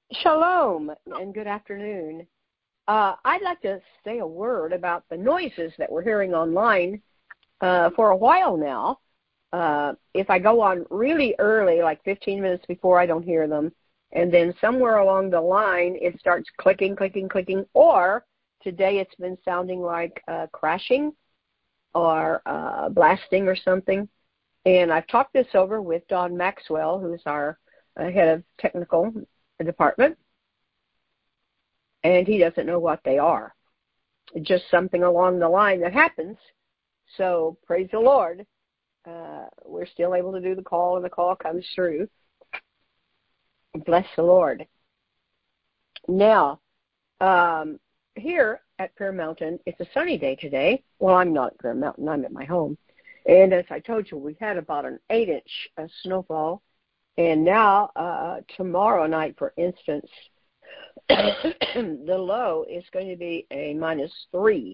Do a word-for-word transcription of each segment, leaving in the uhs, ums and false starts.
Shalom and good afternoon. Uh, I'd like to say a word about the noises that we're hearing online uh, for a while now. Uh, if I go on really early, like fifteen minutes before, I don't hear them. And then somewhere along the line, it starts clicking, clicking, clicking. Or today it's been sounding like uh, crashing or uh, blasting or something. And I've talked this over with Don Maxwell, who's our uh, head of technical department, and he doesn't know what they are. It's just something along the line that happens. So praise the Lord, uh, we're still able to do the call, and the call comes through. Bless the Lord. Now, um, here at Prayer Mountain, it's a sunny day today. Well, I'm not at Prayer Mountain. I'm at my home. And as I told you, we had about an eight-inch uh, snowfall. And now, uh, tomorrow night, for instance, the low is going to be a minus three.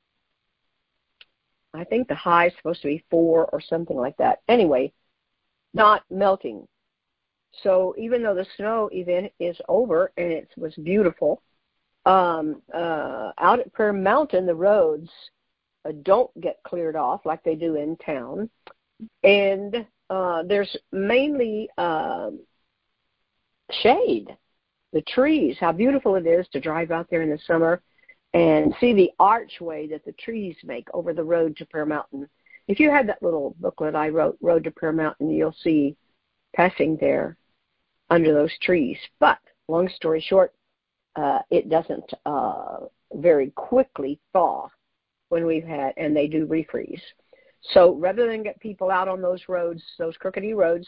I think the high is supposed to be four or something like that. Anyway, not melting. So even though the snow event is over and it was beautiful, um, uh, out at Prayer Mountain, the roads uh, don't get cleared off like they do in town. And uh, there's mainly um, shade. The trees, how beautiful it is to drive out there in the summer and see the archway that the trees make over the road to Prayer Mountain. If you had that little booklet I wrote, Road to Prayer Mountain, you'll see passing there under those trees. But long story short, uh, it doesn't uh, very quickly thaw when we've had, and they do refreeze. So rather than get people out on those roads, those crookedy roads,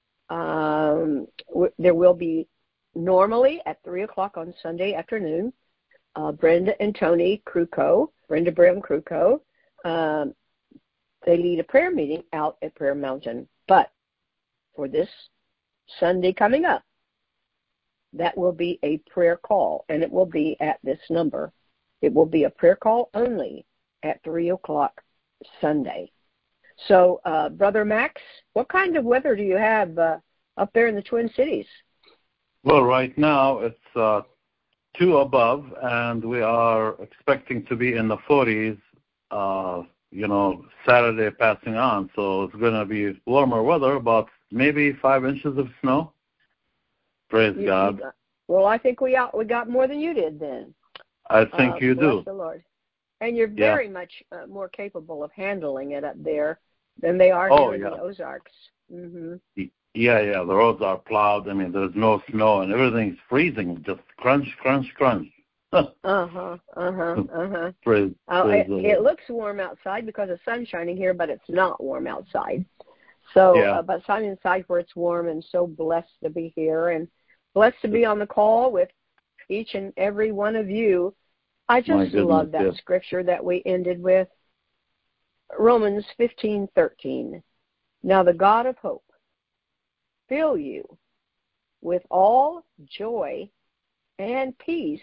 um, w- there will be normally at three o'clock on Sunday afternoon, uh, Brenda and Tony Kruko, Brenda Brim Kruko, um, they lead a prayer meeting out at Prayer Mountain. But for this Sunday coming up, that will be a prayer call, and it will be at this number. It will be a prayer call only at three o'clock Sunday. So, uh, Brother Max, what kind of weather do you have uh, up there in the Twin Cities? Well, right now it's uh, two above, and we are expecting to be in the forties, uh, you know, Saturday passing on. So it's going to be warmer weather, about maybe five inches of snow. Praise you, God. You got, well, I think we out, we got more than you did then. I think uh, you bless do. the Lord. And you're very yeah. much uh, more capable of handling it up there than they are oh, here in yeah. the Ozarks. Mm-hmm. Yeah, yeah, the roads are plowed. I mean, there's no snow, and everything's freezing, just crunch, crunch, crunch. uh-huh, uh-huh, uh-huh. Praise, uh, praise it, it looks warm outside because the sun's shining here, but it's not warm outside. So, yeah. uh, but I'm inside where it's warm, and so blessed to be here, and blessed to be on the call with each and every one of you. I just goodness, love that yes. scripture that we ended with, Romans fifteen thirteen. Now the God of hope fill you with all joy and peace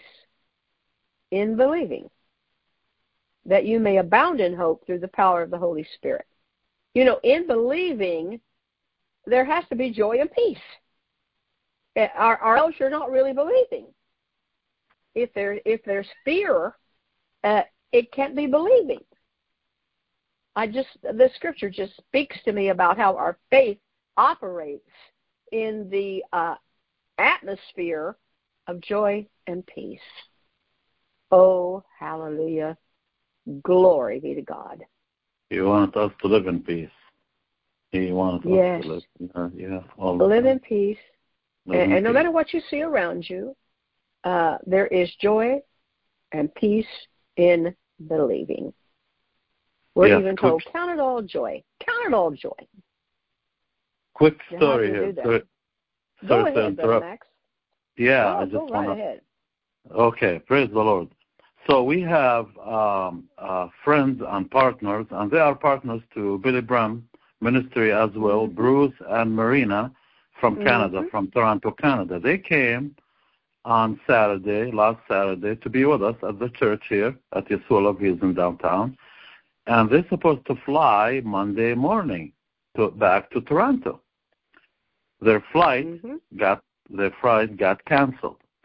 in believing, that you may abound in hope through the power of the Holy Spirit. You know, in believing, there has to be joy and peace, or, or else you're not really believing. If there if there's fear, uh, it can't be believing. I just the scripture just speaks to me about how our faith operates in the uh, atmosphere of joy and peace. Oh, hallelujah. Glory be to God. He wants us to live in peace. He wants yes. us to live uh, yeah, all the live time. in peace. Live and, in and no peace. matter what you see around you, uh, there is joy and peace in believing. We're yes, even quick, told, count it all joy. Count it all joy. Quick Now, story how do you here. do that? Sorry, Go sorry ahead, to Brother interrupt. Max. Yeah, oh, I just go right want to. ahead. Okay, praise the Lord. So we have um, uh, friends and partners, and they are partners to Billy Bram Ministry as well, Mm-hmm. Bruce and Marina from Mm-hmm. Canada, from Toronto, Canada. They came on Saturday, last Saturday, to be with us at the church here at Yeshua Love Views in downtown. And they're supposed to fly Monday morning to back to Toronto. Their flight mm-hmm. got their flight got canceled.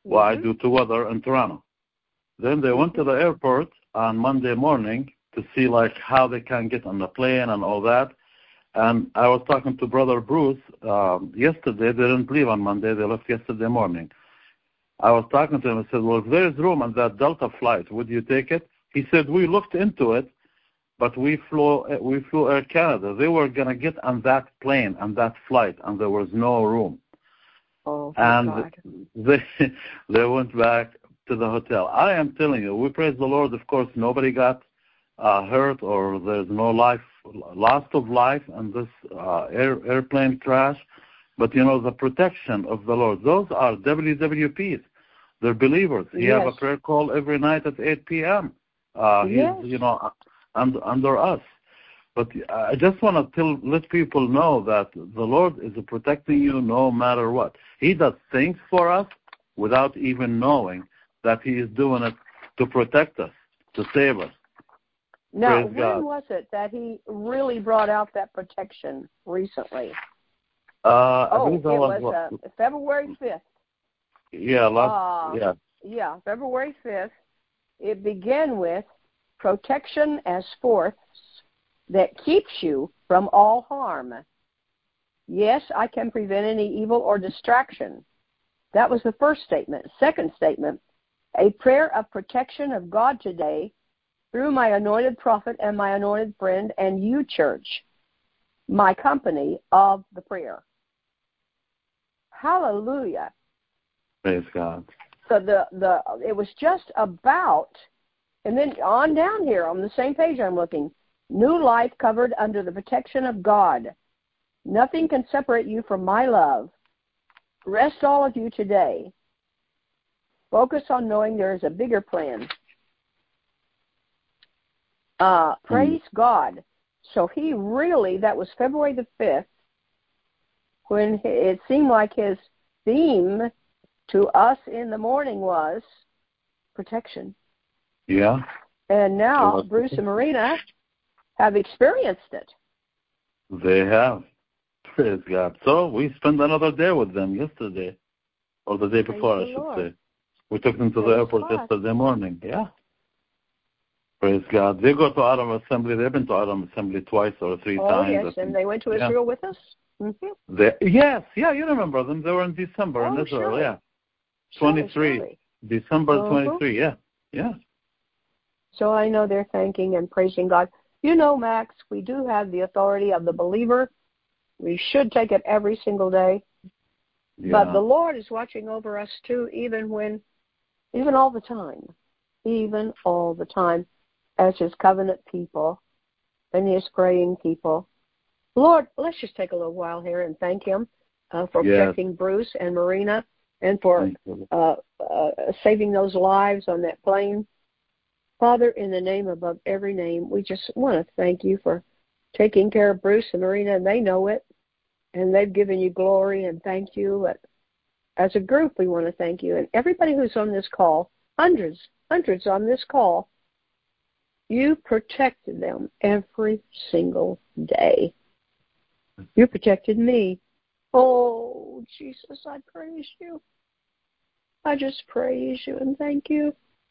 well, mm-hmm. I do together in Toronto. Then they went to the airport on Monday morning to see like how they can get on the plane and all that. And I was talking to Brother Bruce um, yesterday. They didn't leave on Monday. They left yesterday morning. I was talking to him and said, well, if there is room on that Delta flight, would you take it? He said, we looked into it, but we flew, we flew Air Canada. They were going to get on that plane, on that flight, and there was no room. Oh, and God. they they went back to the hotel. I am telling you, we praise the Lord. Of course, nobody got uh, hurt or there's no life, loss of life in this uh, air, airplane crash. But, you know, the protection of the Lord, those are W W Ps. They're believers. He Yes. have a prayer call every night at eight p.m. Uh, he's, Yes. you know, under, under us. But I just want to tell, let people know that the Lord is protecting you no matter what. He does things for us without even knowing that He is doing it to protect us, to save us. Now, Praise when God. was it that He really brought out that protection recently? Uh, oh, I it was, was uh, February fifth. Yeah, last, uh, yeah. Yeah, February fifth. It began with protection as force that keeps you from all harm. Yes, I can prevent any evil or distraction. That was the first statement. Second statement, a prayer of protection of God today through my anointed prophet and my anointed friend and you, church, my company of the prayer. Hallelujah. Praise God. So the, the it was just about, and then on down here on the same page I'm looking, new life covered under the protection of God. Nothing can separate you from my love. Rest all of you today. Focus on knowing there is a bigger plan. Uh, praise mm. God. So he really, that was February the fifth, when it seemed like his theme to us in the morning was protection. Yeah. And now Bruce and Marina have experienced it. They have. Praise God. So we spent another day with them yesterday, or the day before, Praise I should Lord. say. We took them to Praise the airport God. yesterday morning. Yeah. Praise God. They go to Aram Assembly. They've been to Aram Assembly twice or three oh, times. Oh, yes, and they went to Israel yeah. with us? Mm-hmm. They, yes, yeah, you remember them. They were in December oh, in Israel, surely. yeah. twenty-three. Surely, surely. December uh-huh. twenty-three, yeah. Yeah. So I know they're thanking and praising God. You know, Max, we do have the authority of the believer. We should take it every single day. Yeah. But the Lord is watching over us too, even when, even all the time, even all the time, as His covenant people and His praying people. Lord, let's just take a little while here and thank Him uh, for yes. protecting Bruce and Marina and for uh, uh, saving those lives on that plane. Father, in the name above every name, we just want to thank You for taking care of Bruce and Marina, and they know it, and they've given You glory, and thank You. As a group, we want to thank You. And everybody who's on this call, hundreds, hundreds on this call, You protected them every single day. You protected me. Oh, Jesus, I praise You. I just praise You and thank You.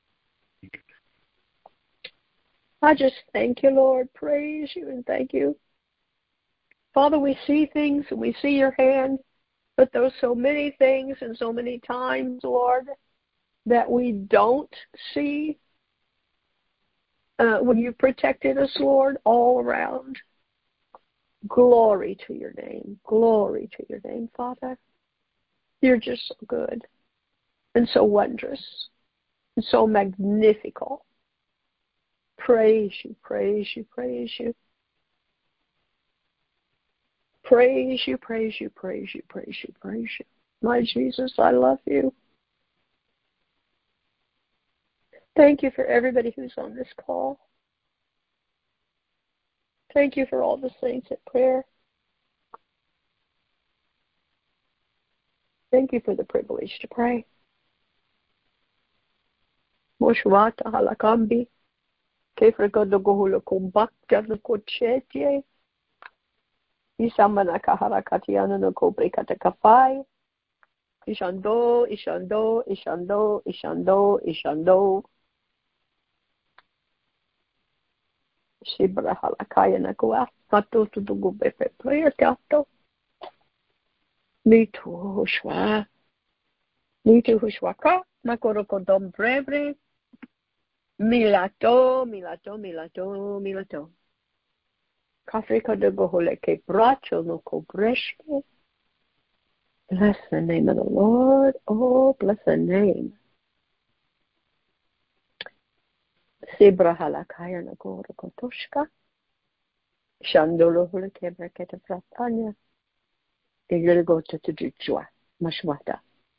I just thank You, Lord. Praise You and thank You. Father, we see things and we see Your hand, but there's so many things and so many times, Lord, that we don't see uh, when You protected us, Lord, all around. Glory to Your name. Glory to Your name, Father. You're just so good and so wondrous and so magnifical. Praise You, praise You, praise You. Praise You, praise You, praise You, praise You, praise You. My Jesus, I love You. Thank You for everybody who's on this call. Thank You for all the saints at prayer. Thank You for the privilege to pray. Moshwata halakambi. Kefregodogohulakumbak jadukotchetje. Isamana kaharakatiana no kobrikatakafai. Ishando, Ishando, Ishando, Ishando, Ishando. Shibra halakaya na kuwa. Mato tutugu bepe prayer teato. Mitu hushwa. Mitu hushwa ka. Makoro kodom brebre. Milato, milato, milato, milato. Kafrika de gohole ke bracho no kobreshke. Bless the name of the Lord. Oh, bless the name. Sibra halakaya na goro kotoshka. Shandolo hule kebra kete pratanya. Igere goto to jujua. Mashwata.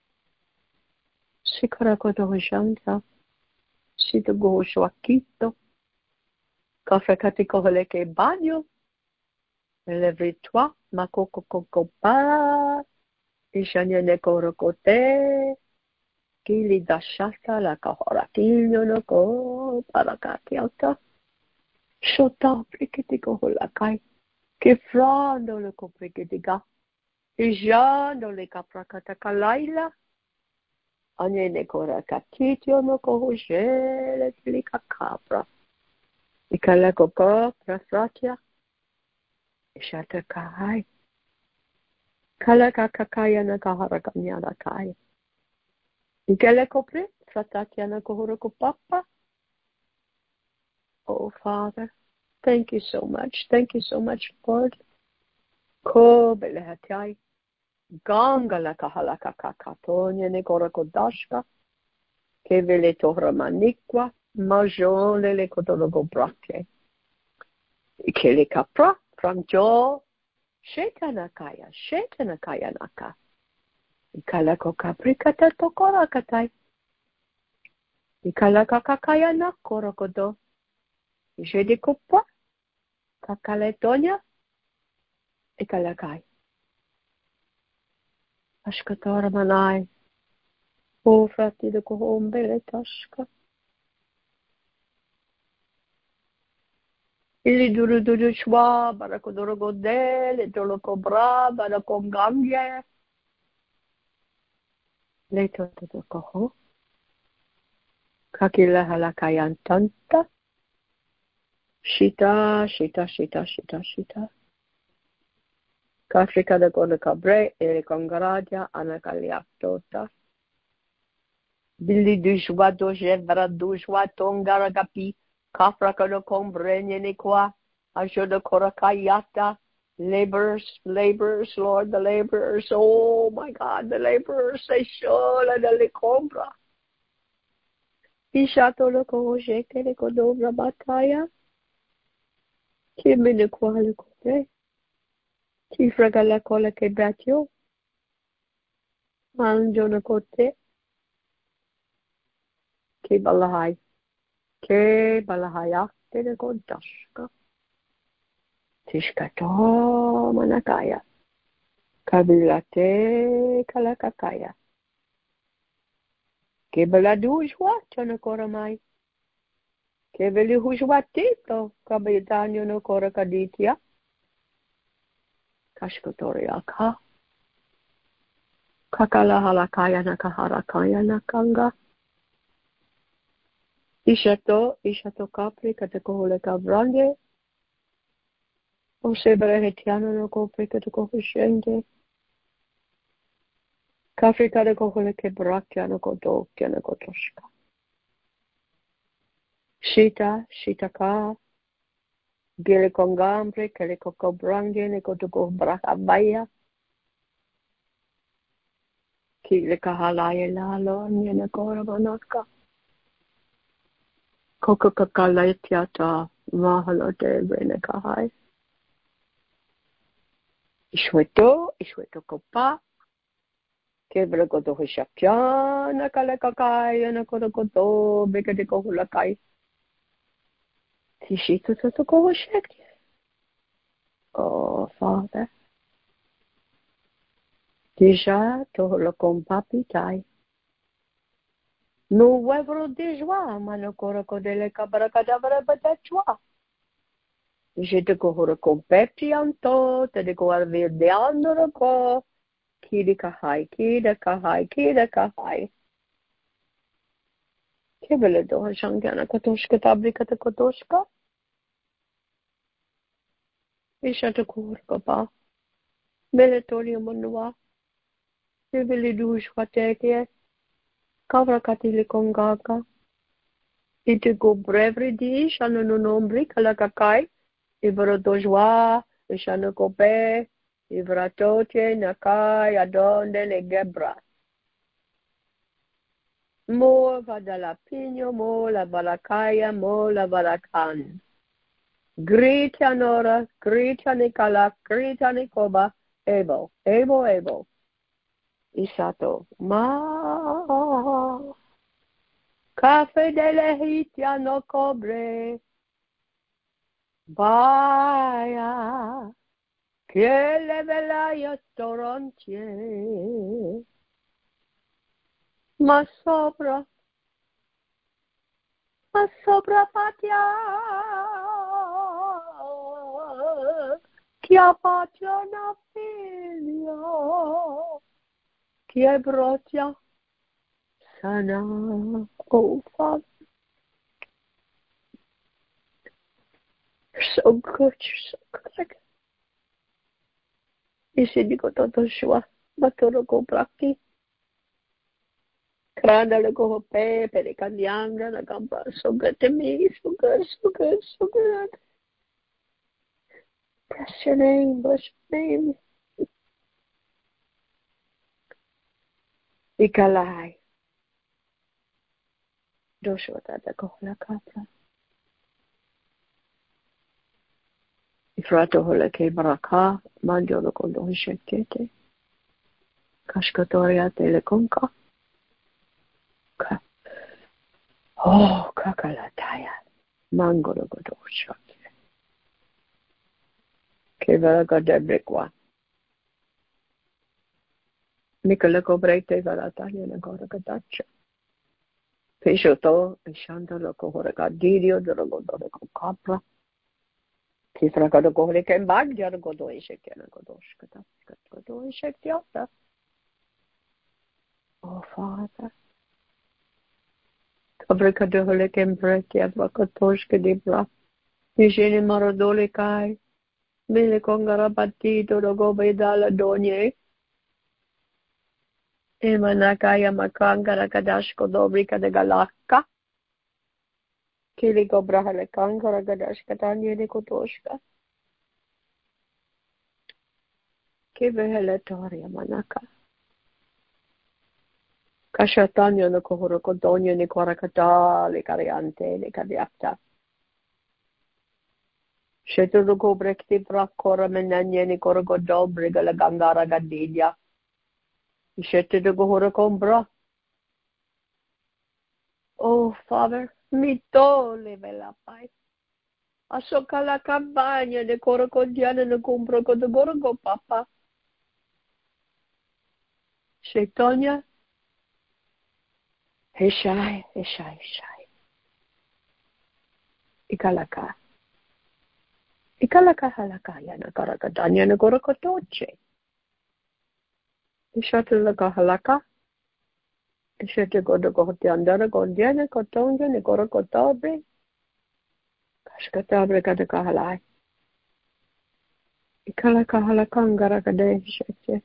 Shikara koto hishanta. Shito go shwakito. Kafrekati kohole ke banyo. Lève-toi, ma coco coco pa. Ishanya ne koro kote. Kili dashata la kahora kilyo no ko parakatiata. Shota prikiti kohola kai. Kifrando le ko prikiti ga. Ijando le kaprakata kalaila. Anye ne kora katityo no ko hujele tilika kapra. Ikala koko prasatya. Ishata kai. Kala kakakaya na kaharakanya na kai. Ikala kopre, satatya na kohoroko papa. Oh, Father, thank you so much. Thank you so much, Lord. Ko belehatai. Ganga la kahalaka kakatonya ne koroko dashka. Kevele tohra manikwa. Majole le kotologo brake. Ikele kapra. Franjo, Shetanakaya, Shetanakaya naka. Ikalako kaprikata tokora katai. Ikalaka kakaya na korokodo. Jedi kupwa, kakaletonya, ikalakai. Ashkatora manai. O frati de kohombele tashka. Ili duru duru shwa, barakodoro godele, tolo cobra, barakom gambia. Leto to koho. Kakila halakayan tanta. Shita, shita, shita, shita, shita. Kafrika de kone kabre, ele kongaraja, anakaliaktota. Billy du shwa doje, vara du shwa tongaragapi. Kafraka no kombrenye ni kwa. Ashoda korakayata. Laborers, laborers, Lord, the laborers. Oh my God, the laborers. Say shola de le combra. Ishato lo ko sheke le kodobra bataya. Kimi ne kwa le kote. Kifraga la kola ke batyo. Manjo no kote. Ke balahai. Ke balahaya. Tene ko dashka. Tishkato manakaya. Kabilate kalakakaya. Kebala dujwa chana koramai. Kebeli hujwa tito. Kabitanyo no korakaditya. Kashkotoria ka. Kakala halakaya na kaharakaya na kanga. Ishato, ishato kapri katakohole kabrande. O sebere hetiano no kopri katakohushende. Kapri katakohole kebrakya no kodokya no kotoshka. Shita, shita ka. Gile kongambre, kele kokobrange ne kotoko brakabaya. Kile kahalaya lalo, nyene korabanaka. Koko kakalaya tiata, mahalo de brene kahai. Ishweto, ishweto kopa. Kebra koto hishapya, nakale kakai, nakoto koto, bekade kohulakai. Tishito toto kohushekye. Oh, Father. Déjà, toholo compapi tai. No huevro de joie, mano koroko de le cabaracadabra batachua. Je te cohoro competi anto, te de coar verde andoro co, Kida kahai, kida kahai, kida kahai. Kebele doha shangana kotoshka tabrikata kotoshka. Ishata kurka ba. Melatonia monua. Kebele dushwa teke. Kavra katili kongaka. Ite go brevri di shano no nombri kalakakai. Ibro dojwa. Ishano kope. Ibra toche nakai adonde le gebra. Mo vadalapino, mo la balakaya, mo la balakan. Grita nora, grita nikala, grita nikoba, ebo, ebo, ebo. Isato, ma. Cafe de lehitia no cobre. Baya. Que le velaya torontie. Ma sopra. Ma sopra patia. Chi ha patia una figlia. Chi è brotia. Sana. Oh, Father. You're so good. You're so good. You said you got to show. But to go practice. Kranda le go pepe le kanyanga la gamba. So good to me. So good. So good. So good. Bless your name. Bless your name. Ikalai. Doshwa tata kola kapra. Ifrato hola ke baraka. Mandio lo kondo hishekete. Kashkatoria telekonka. Ka. Oh, kakalataya. Mangolo godosha. Kevaraga debrekwa. Nicola cobrete valatania na goraga dacha. Peshoto, Shanda loco horaga didio, the rogodorico capra. Kifraga the goric and bag, the godo ishek and godoshkata. Godo ishek yota. Oh, Father. Cabrica de holic and break, Yavakatoshka de bra. Nishini marodolikai. Milikongara batito, the gobedala donye. Imanakaya makangara kadashko dobrika de galaka. Kiliko brahale kangara gadashka tanya de kotoshka. Kivehele toria manaka. Kashatanya no kohoro kodonya ni korakata le kariante le kadiakta. Shetu go brekti brakora menanya ni korogo dobriga la gangara gadidia. Shetu go horo combra. Oh, Father, mi tole vela pai. Asoka la campagna de corocondiana ne compro con de gorgo papa. Shetonia. Heshai, heshai, heshai. Ikalaka. Ikalaka halaka yana karakadanya ne gorokotoche. Ishatu la kahalaka. Ishete godo gotiandara gondiana kotonja ne gorokotobre. Kashkatabre kada kahalai. Ikalaka halakangara kade shete.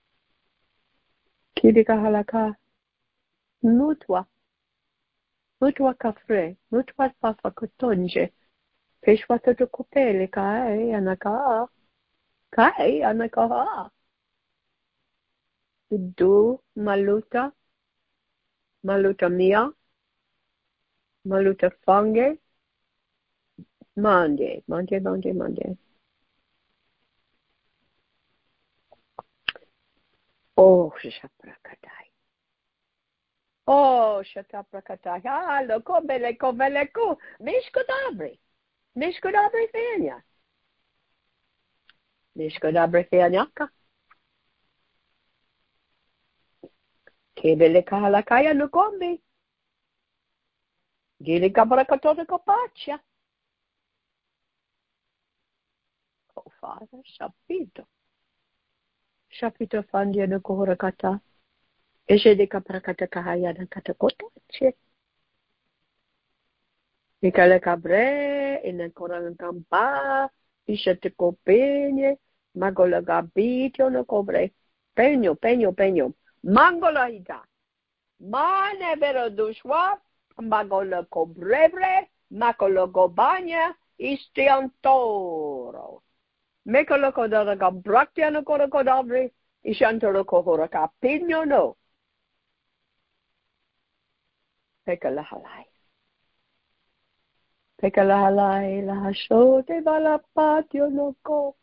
Kidi kahalaka. Nutwa. Nutwa kafre. Nutwa papa kotonje. Peshwata to kopele kai anaka. Kai anaka. Du maluta. Maluta mia. Maluta fange. Mande. Mande, mande, mande. Oh, shaprakadai. Oh, shataprakatai. Ah, loco, beleco, beleco. Mishkodabri. Mishkodabri fenya. Mishkodabri fenyaka. Kebele kahalakaya nukombi. Gili kabrakatote kopacha. Oh, Father, sapito. Shapito fandia no kohorakata. Eshe de kaprakata kahaya na katakota. Ikale cabre, in a coran campa, isha te copenye, magola gabitio no cobre, peño, peño, peño, mangola hita, mane vero dushwa, magola cobrebre, macolo gobanya, istiantoro. Mecolo codara gabraktiano cora codabri, ishantoro cohora capino no. Pekala halai. Pekalahalai la shote balapatio no ko.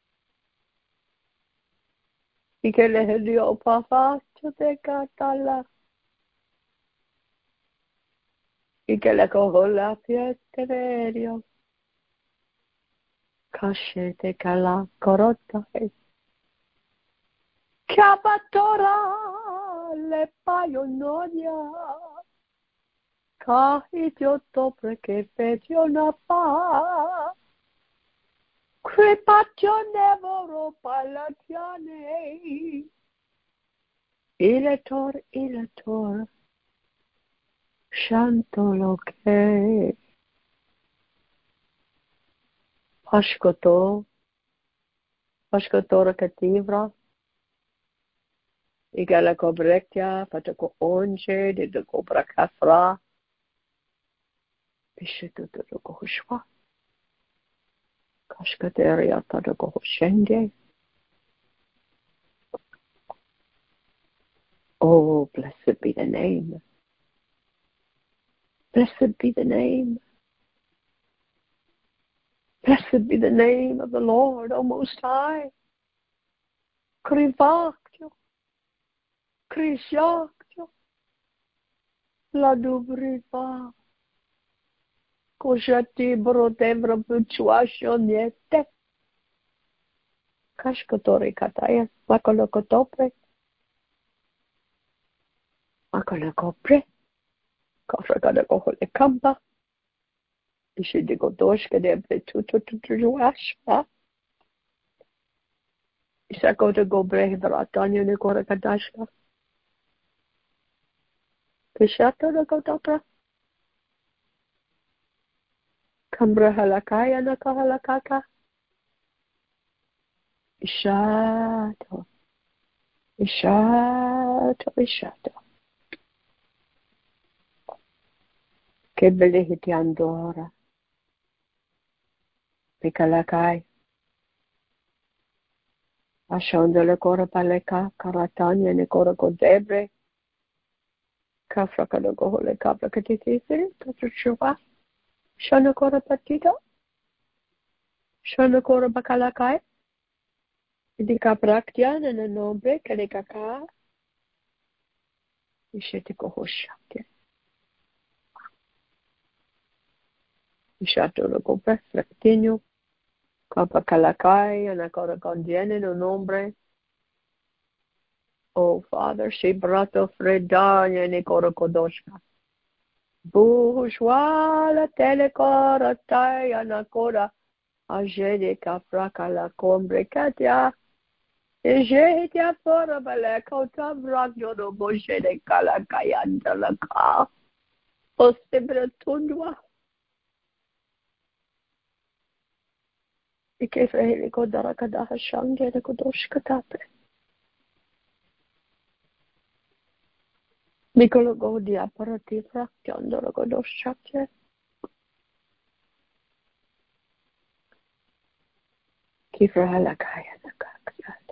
Ikele helio pafatio te katala. Ikele kohola pieterio. Kashe te kala korota. Chiabatora le paio nodia. Kahitio topre che fetio na pa. Crepatio nevoro palatiane. Ilator, ilator. Shantolo che. Pashkoto. Pashkotora cativra. Igala cobrectia, fatako onge, de de cobra cafra. Bishetu de kohushwa. Kashkateria tada kohushenge. Oh, blessed be the name. Blessed be the name. Blessed be the name of the Lord, O Most High. Krivactio. Krishactio. La dubriva. Koshati brotevra puchuashoniete. Kashkatori kataya. Makolokotopre. Makolokopre. Kafrakada kohole kamba. Ishidigo doshka de betutu tutuashpa. Isakota go brehvratanya nikora kadashka. Kishata na kotopra. Kambra halakaya na kahalakaka. Ishato. Ishato. Ishato. Che belehiti andora. Pikalakai. Ashondole kora paleka. Karatanya ne kora kodebre. Kafraka do gohole kapra katitisi. Katruchuva. Shana kora patita. Shana kora bakalakai. Idika praktia na nombre kalekaka. Ishete kohoshakte. Ishato lo compre flectinho. Capa calakai and acora condiene no nombre. Oh Father, she brato fredanya ne coro kodoshka. Bourgeois telecora taya na cora. Ajede capraca la combre katia. Ejetia fora bale kota bragno no boje de calacayanda la ca. Ostebre tundua. Ike freheli kodara kadaha shange de kodosh katape. Mikolo godi aparati fraktiandoro kodosh chakye. Kifra halakaya nakakyata.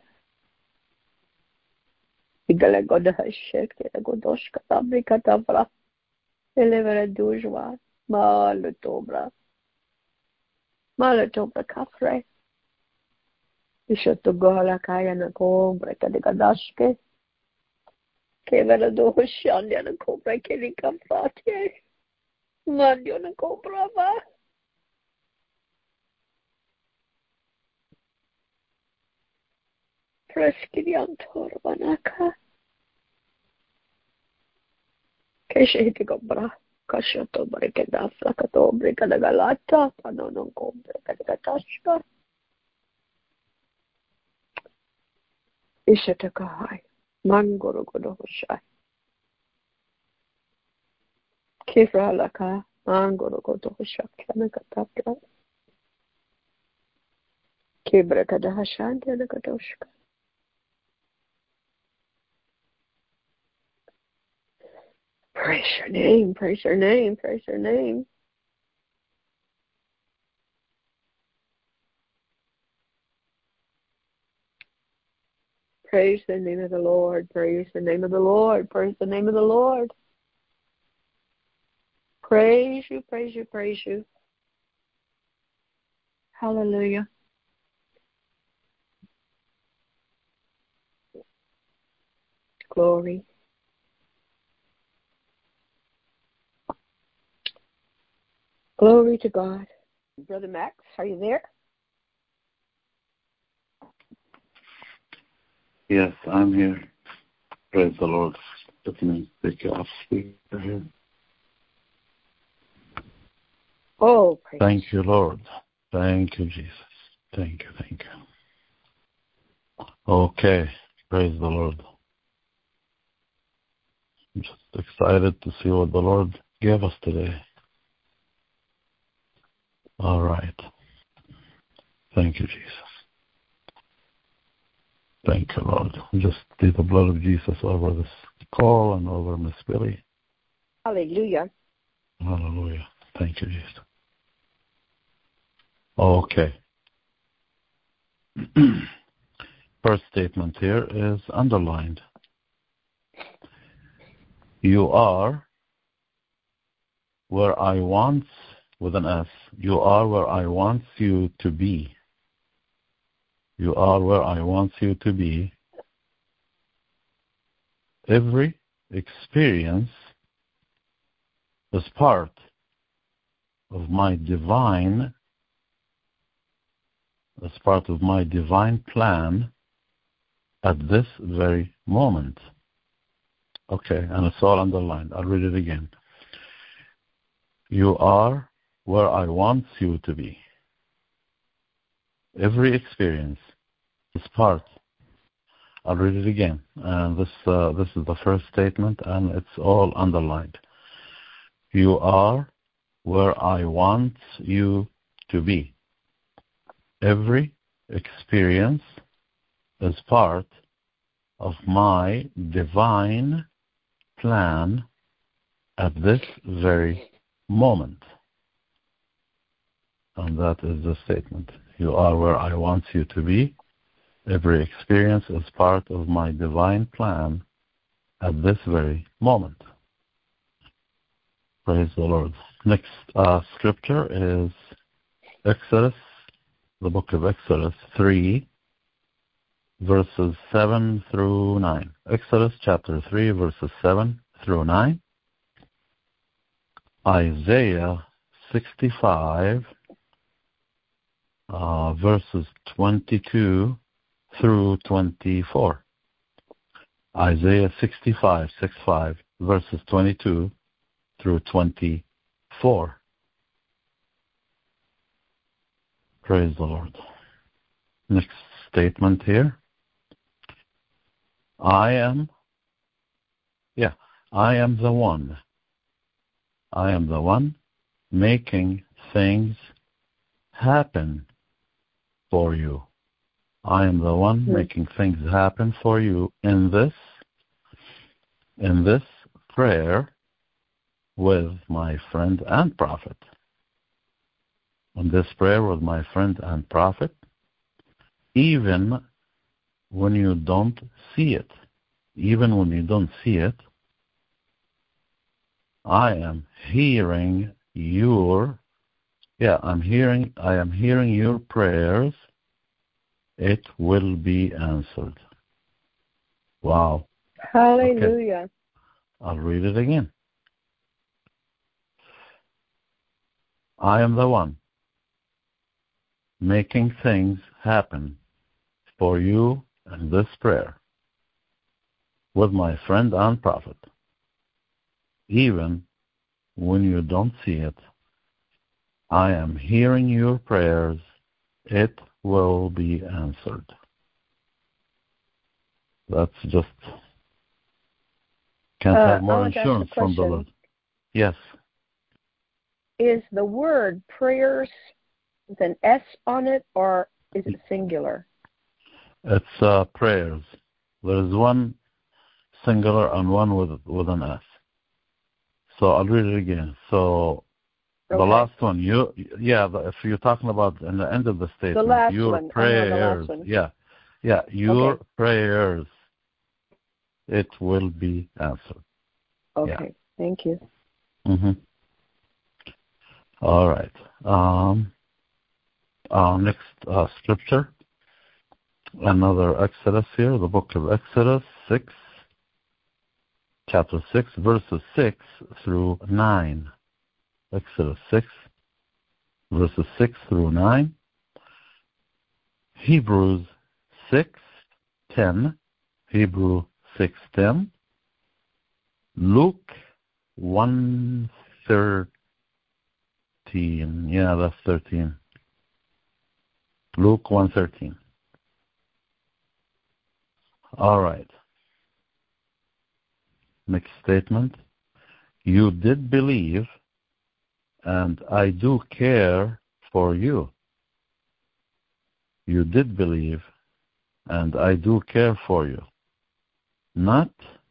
Igale godaha shekte de kodosh katabri katabra. Elevere dujwa. Malutobra. Malutobra kafre. Ishoto gohala kaya na kombre kadegadashke. Kevera do shandi na kombre keli kampatye. Mandio na kombra va. Preskiriantor vanaka. Keshehiti kombra. Kashoto brekeda flakato brekada galata. Panonon kombre kadegatashka. Ishatakahai. Mangorogodoshai. Kifralaka. Mangorogodoshak. Kanakatapra. Kibrakadahashan. Kanakadoshka. Praise your name. Praise your name. Praise your name. Praise the name of the Lord. Praise the name of the Lord. Praise the name of the Lord. Praise you, praise you, praise you. Hallelujah. Glory. Glory to God. Brother Max, are you there? Yes, I'm here. Praise the Lord. Let me take you off speaker here. Oh, praise Thank you, Lord. Thank you, Jesus. Thank you, thank you. Okay, praise the Lord. I'm just excited to see what the Lord gave us today. All right. Thank you, Jesus. Thank you, Lord. Just plead the blood of Jesus over this call and over Miss Billy. Hallelujah. Hallelujah. Thank you, Jesus. Okay. First statement here is underlined. You are where I want, with an S, you are where I want you to be. You are where I want you to be. Every experience is part of my divine, as part of my divine plan at this very moment. Okay, and it's all underlined. I'll read it again. You are where I want you to be. Every experience is part. I'll read it again. And this uh, this is the first statement, and it's all underlined. You are where I want you to be. Every experience is part of my divine plan at this very moment. And that is the statement. You are where I want you to be. Every experience is part of my divine plan at this very moment. Praise the Lord. Next uh, scripture is Exodus, the book of Exodus three, verses seven through nine. Exodus chapter three, verses seven through nine. Isaiah sixty-five, uh, verses twenty-two through twenty-four. Isaiah sixty-five, sixty-five, verses twenty-two through twenty-four. Praise the Lord. Next statement here. I am, yeah, I am the one. I am the one making things happen for you. I am the one Mm-hmm. making things happen for you in this, in this prayer with my friend and prophet. In this prayer with my friend and prophet, even when you don't see it, even when you don't see it, I am hearing your, yeah, I'm hearing, I am hearing your prayers. It will be answered. Wow. Hallelujah. Okay. I'll read it again. I am the one making things happen for you in this prayer with my friend and prophet. Even when you don't see it, I am hearing your prayers. It will be answered. That's just can't Uh, have I more want to ask a insurance from the question. Lord. Yes. Is the word prayers with an S on it, or is it singular? It's uh, prayers. There is one singular and one with with an S. So I'll read it again. So Okay. the last one, you yeah, the, if you're talking about in the end of the statement, The last your one. prayers, I know the last one. yeah, yeah, your Okay. prayers, it will be answered. Okay. Yeah. Thank you. Mm-hmm. All right. Um, uh, next uh, scripture, another Exodus here, the book of Exodus six, chapter six, verses six through nine. Exodus six, verses six through nine. Hebrews six ten. Hebrew six ten. Luke one thirteen. Yeah, that's thirteen. Luke one thirteen. All right. Next statement. You did believe, and I do care for you. You did believe, and I do care for you. Not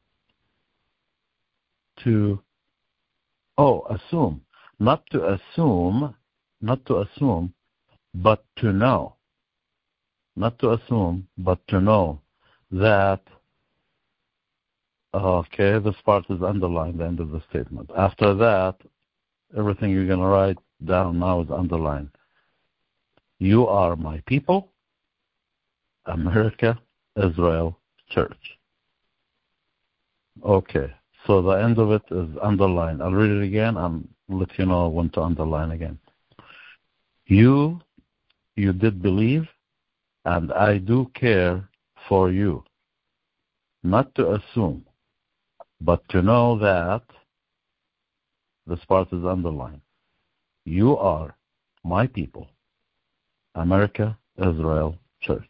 to, oh, assume. Not to assume, not to assume, but to know. Not to assume, but to know that, okay, this part is underlined, the end of the statement. After that, everything you're going to write down now is underlined. You are my people, America, Israel, Church. Okay, so the end of it is underlined. I'll read it again and let you know when to underline again. You, you did believe, and I do care for you. Not to assume, but to know that, this part is underlined. You are my people, America, Israel, Church.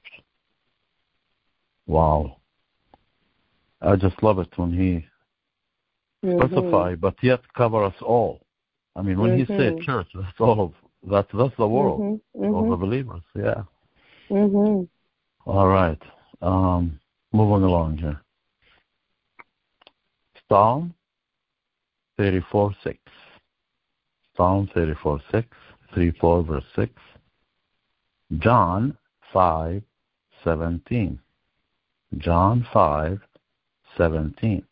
Wow. I just love it when he Mm-hmm. specify, but yet cover us all. I mean, when Mm-hmm. he said church, that's all of that's that's the world, Mm-hmm. all the Mm-hmm. believers. Yeah. Mm-hmm. All right. Um, moving along here. Psalm thirty-four six. Psalm thirty-four six, three four verse six. John five seventeen. John five seventeen.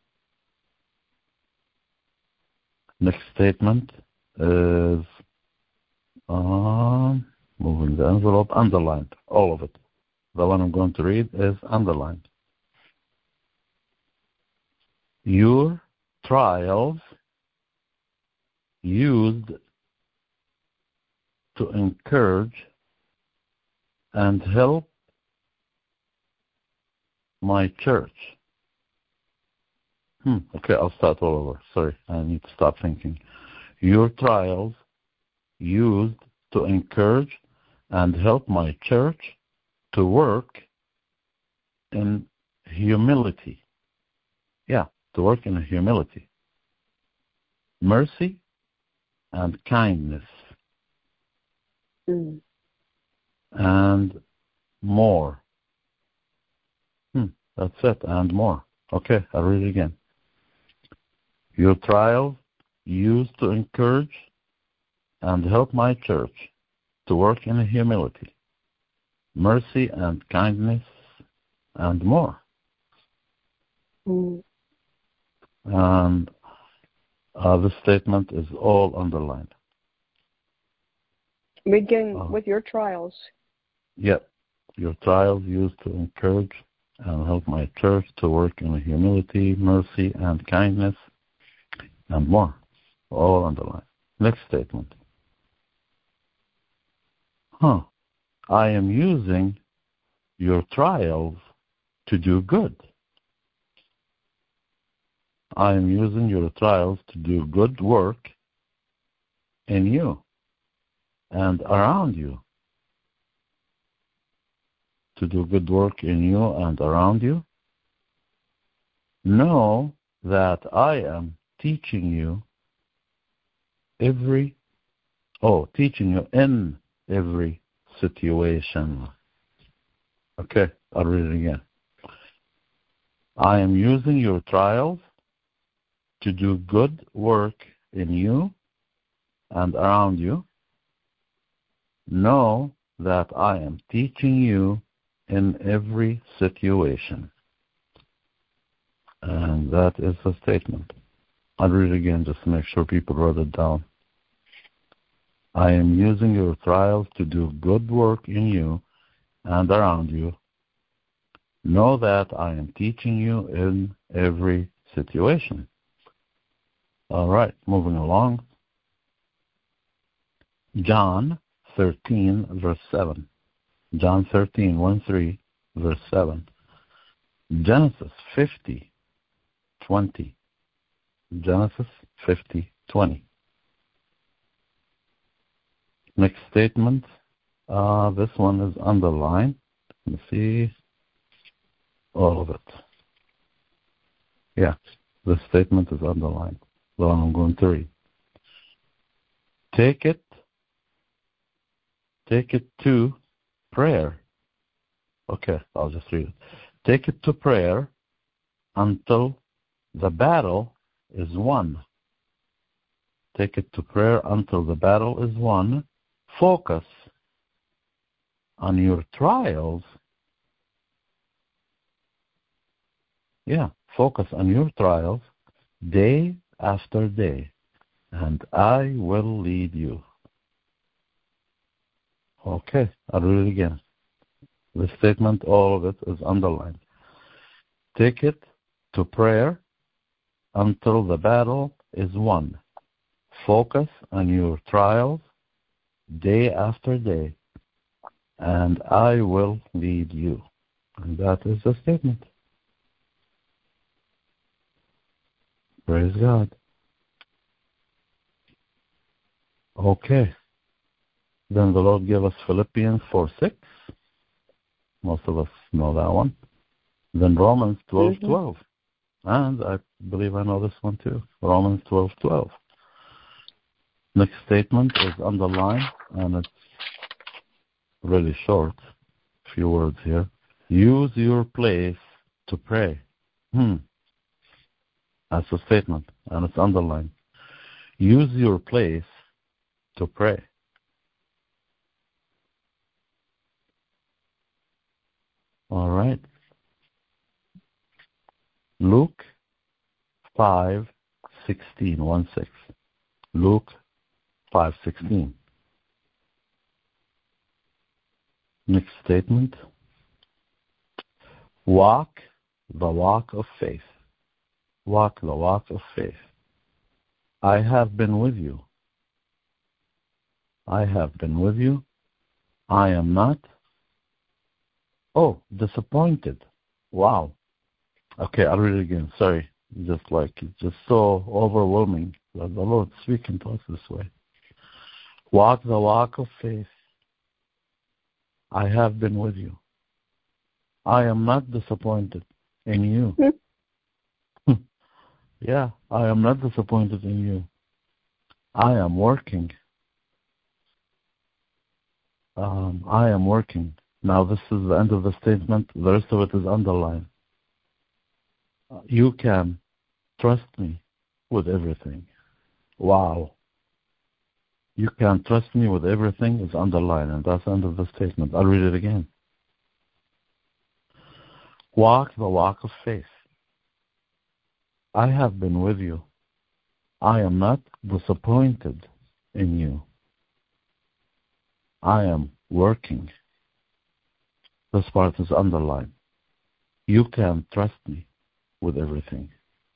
Next statement is um, moving the envelope, underlined, all of it. The one I'm going to read is underlined. Your trials used to encourage and help my church. Hmm, okay, I'll start all over. Sorry, I need to stop thinking. Your trials used to encourage and help my church to work in humility. Yeah, to work in humility. Mercy and kindness. Mm. And more. Hmm, that's it, and more. Okay, I'll read it again. Your trials used to encourage and help my church to work in humility, mercy and kindness, and more. Mm. And uh, this statement is all underlined. Begin Uh, with your trials. Yep. Your trials used to encourage and help my church to work in humility, mercy, and kindness, and more. All underlined. Next statement. Huh. I am using your trials to do good. I am using your trials to do good work in you and around you. To do good work in you and around you. Know that I am teaching you every, oh, teaching you in every situation. Okay, I'll read it again. I am using your trials to do good work in you and around you. Know that I am teaching you in every situation. And that is a statement. I'll read it again just to make sure people wrote it down. I am using your trials to do good work in you and around you. Know that I am teaching you in every situation. All right, moving along. John thirteen, verse seven. John thirteen, one, three, verse seven. Genesis fifty, twenty. Genesis fifty, twenty. Next statement. Uh, this one is underlined. Let me see. All of it. Yeah, this statement is underlined. The one I'm going to read. Take it, take it to prayer. Okay, I'll just read it. Take it to prayer until the battle is won. Take it to prayer until the battle is won. Focus on your trials. Yeah, focus on your trials day after day, and I will lead you. Okay, I'll read it again. The statement, all of it is underlined. Take it to prayer until the battle is won. Focus on your trials day after day, and I will lead you. And that is the statement. Praise God. Okay. Then the Lord gave us Philippians four six. Most of us know that one. Then Romans twelve mm-hmm. twelve. And I believe I know this one too. Romans twelve twelve. Next statement is underlined, and it's really short. A few words here. Use your place to pray. Hmm. That's a statement, and it's underlined. Use your place to pray. All right. Luke five sixteen, one six. Luke five sixteen. Next statement. Walk the walk of faith. Walk the walk of faith. I have been with you. I have been with you. I am not. Oh, disappointed. Wow. Okay, I'll read it again. Sorry. Just like, it's just so overwhelming that the Lord speaking to us this way. Walk the walk of faith. I have been with you. I am not disappointed in you. Yeah, I am not disappointed in you. I am working. Um, I am working. Now, this is the end of the statement. The rest of it is underlined. You can trust me with everything. Wow. You can trust me with everything is underlined, and that's the end of the statement. I'll read it again. Walk the walk of faith. I have been with you. I am not disappointed in you. I am working. This part is underlined. You can trust me with everything.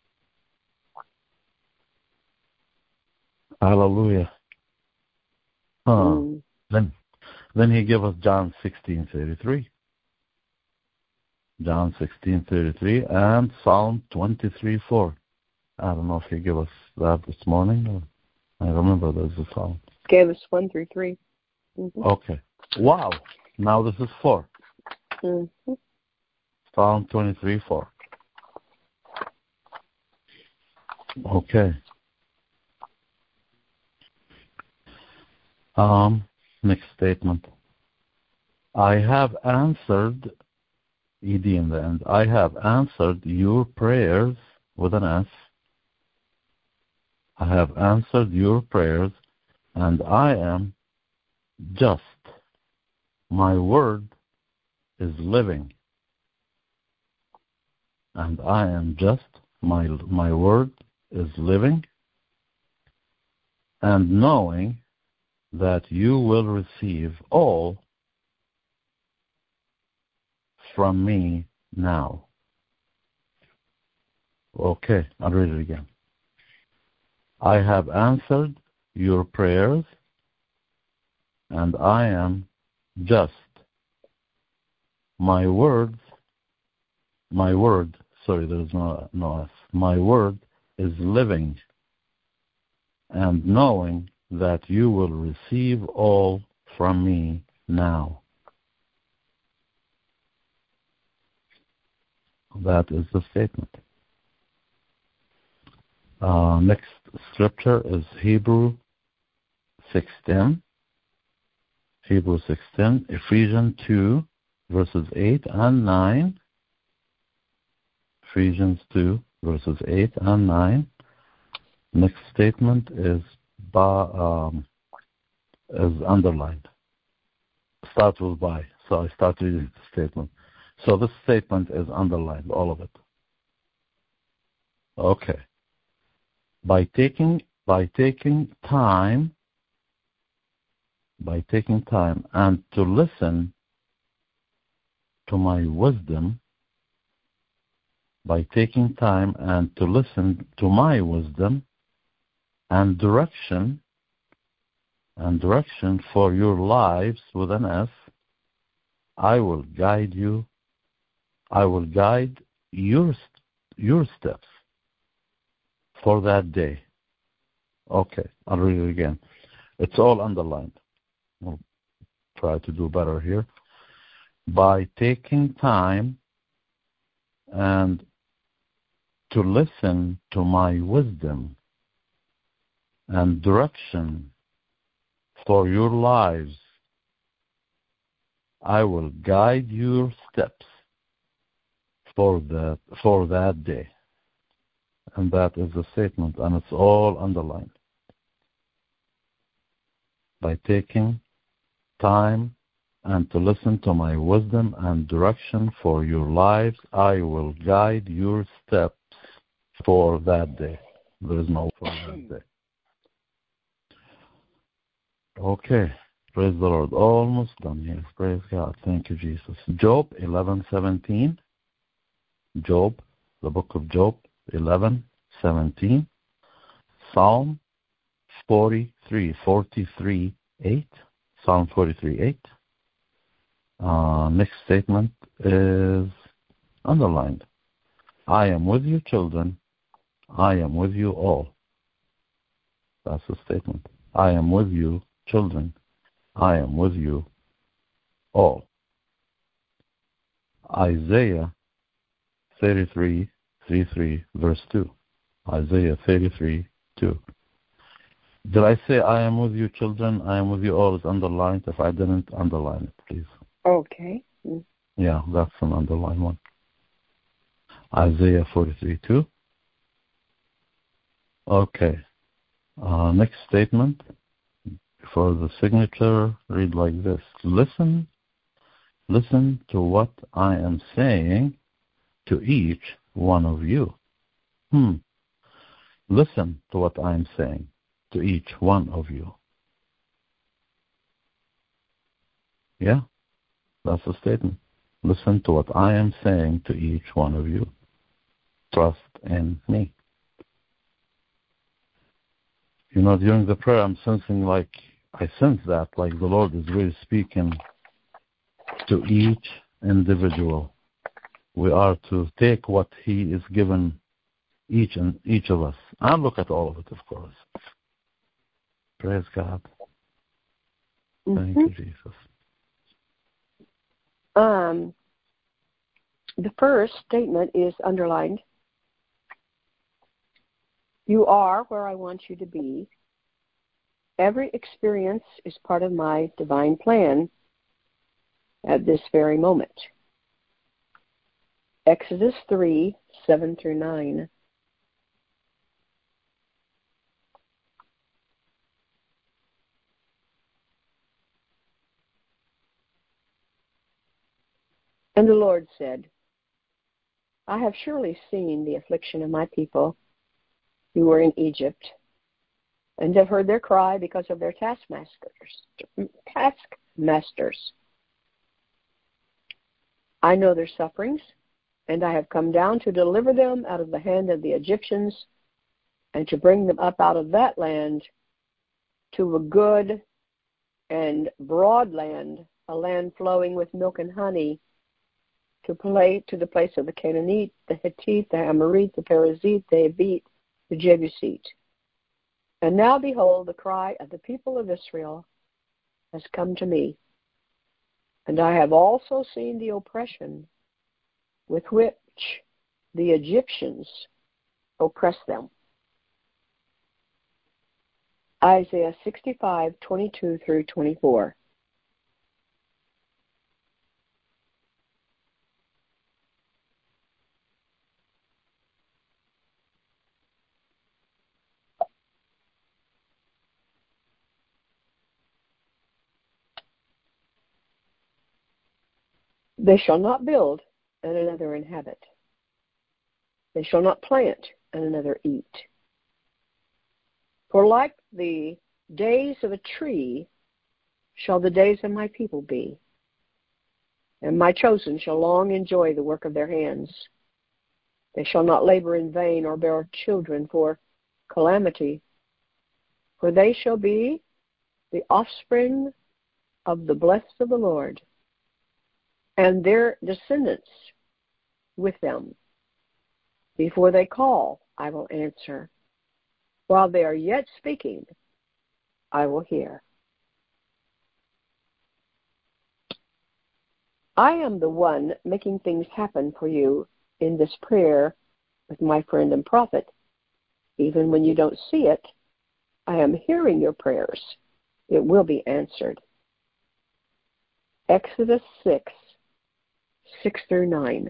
Hallelujah. Huh. Mm. Then, then he gave us John sixteen thirty-three. John sixteen thirty-three and Psalm twenty-three four. I don't know if he gave us that this morning. Or I remember there's a psalm. Gave us one through three. Mm-hmm. Okay. Wow. Now this is four. Mm-hmm. Psalm twenty-three four. Okay. Um, next statement. I have answered, ed in the end, I have answered your prayers with an S. I have answered your prayers, and I am just. My word is living, and I am just. My, my word is living, and knowing that you will receive all from me now. Okay, I'll read it again. I have answered your prayers, and I am just. My words, my word, sorry, there is no, no S. My word is living, and knowing that you will receive all from me now. That is the statement. Uh, next scripture is Hebrew six ten. Hebrew six ten, Ephesians two, verses eight and nine. Ephesians two, verses eight and nine. Next statement is by, um, is underlined. Starts with by, so I start reading the statement. So this statement is underlined, all of it. Okay. By taking by taking time, by taking time and to listen to my wisdom, by taking time and to listen to my wisdom and direction and direction for your lives with an S, I will guide you. I will guide your your steps for that day. Okay, I'll read it again. It's all underlined. We'll try to do better here. By taking time and to listen to my wisdom and direction for your lives, I will guide your steps for that for that day. And that is the statement, and it's all underlined. By taking time and to listen to my wisdom and direction for your lives, I will guide your steps for that day. There is no for that day. Okay. Praise the Lord. Almost done here. Praise God. Thank you, Jesus. Job eleven seventeen. Job, the book of Job, eleven seventeen. Psalm forty-three, forty-three, eight. Psalm forty-three, eight. Uh, next statement is underlined. I am with you, children. I am with you all. That's the statement. I am with you, children. I am with you all. Isaiah thirty-three, thirty-three, verse two. Isaiah thirty-three, two. Did I say I am with you, children? I am with you all is underlined. If I didn't, underline it, please. Okay. Yeah, that's an underlined one. Isaiah forty-three, two. Okay. Uh, next statement for the signature, read like this. Listen, listen to what I am saying to each one of you. Hmm. Listen to what I am saying to each one of you. Yeah, that's a statement. Listen to what I am saying to each one of you. Trust in me. You know, during the prayer, I'm sensing like, I sense that, like the Lord is really speaking to each individual. We are to take what He is given each and each of us. And look at all of it, of course. Praise God. Thank Mm-hmm. you, Jesus. Um, the first statement is underlined. You are where I want you to be. Every experience is part of my divine plan at this very moment. Exodus three, seven through nine. And the Lord said, I have surely seen the affliction of my people who were in Egypt, and have heard their cry because of their taskmasters. taskmasters. I know their sufferings, and I have come down to deliver them out of the hand of the Egyptians, and to bring them up out of that land to a good and broad land, a land flowing with milk and honey, to play to the place of the Canaanite, the Hittite, the Amorite, the Perizzite, the Hivite, the Jebusite. And now, behold, the cry of the people of Israel has come to me, and I have also seen the oppression with which the Egyptians oppress them. Isaiah sixty-five, twenty-two through twenty-four. They shall not build, and another inhabit. They shall not plant, and another eat. For like the days of a tree shall the days of my people be, and my chosen shall long enjoy the work of their hands. They shall not labor in vain or bear children for calamity, for they shall be the offspring of the blessed of the Lord, and their descendants with them. Before they call, I will answer. While they are yet speaking, I will hear. I am the one making things happen for you in this prayer with my friend and prophet. Even when you don't see it, I am hearing your prayers. It will be answered. Exodus six, six through nine.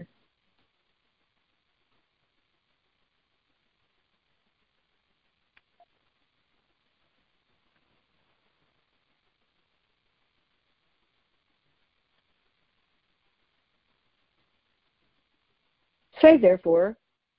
Say therefore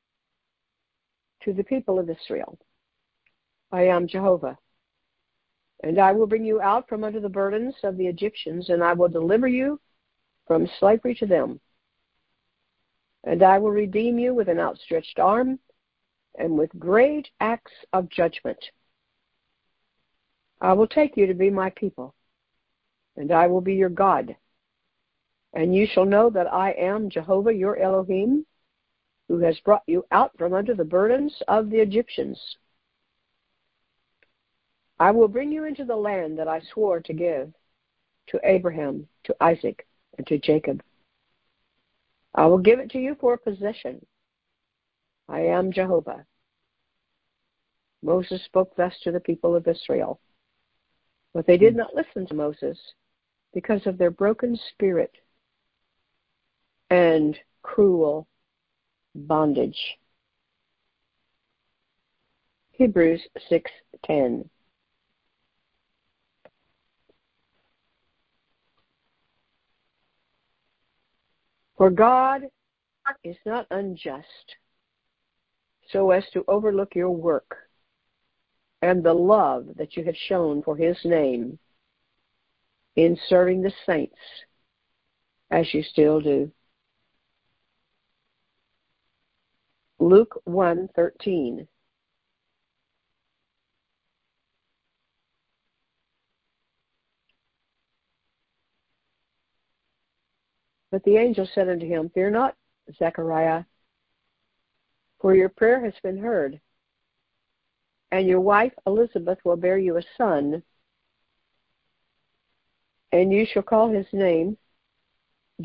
to the people of Israel, I am Jehovah, and I will bring you out from under the burdens of the Egyptians, and I will deliver you from slavery to them. And I will redeem you with an outstretched arm and with great acts of judgment. I will take you to be my people, and I will be your God. And you shall know that I am Jehovah your Elohim, who has brought you out from under the burdens of the Egyptians. I will bring you into the land that I swore to give to Abraham, to Isaac, and to Jacob. I will give it to you for a possession. I am Jehovah. Moses spoke thus to the people of Israel, but they did not listen to Moses because of their broken spirit and cruel bondage. Hebrews six ten. For God is not unjust so as to overlook your work and the love that you have shown for his name in serving the saints, as you still do. Luke one thirteen. But the angel said unto him, Fear not, Zechariah, for your prayer has been heard, and your wife Elizabeth will bear you a son, and you shall call his name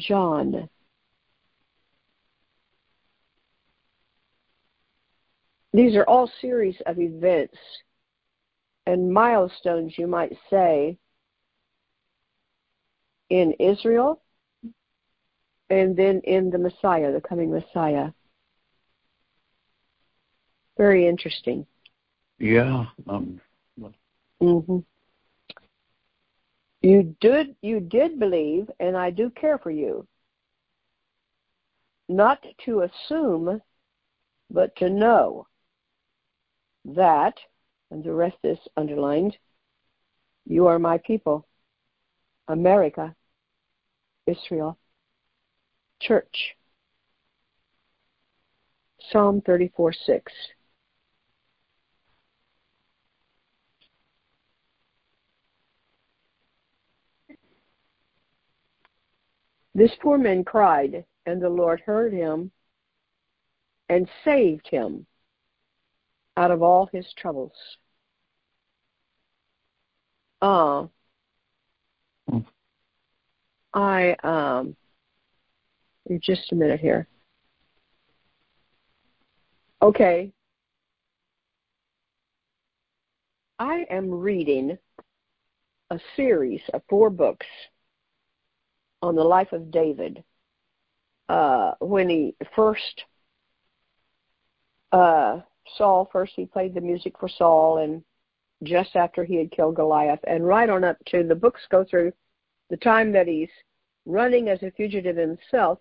John. these are all series of events and milestones, you might say, in Israel and then in the Messiah, the coming Messiah. Very interesting. Yeah. Um, mm-hmm. You did, you did believe, and I do care for you, not to assume, but to know that, and the rest is underlined, you are my people, America, Israel, church. Psalm thirty-four six. This poor man cried, and the Lord heard him and saved him out of all his troubles. Uh, I, um, just a minute here. Okay. I am reading a series of four books on the life of David. Uh, when he first, uh, Saul, first he played the music for Saul, and just after he had killed Goliath, and right on up to the books go through the time that he's running as a fugitive himself,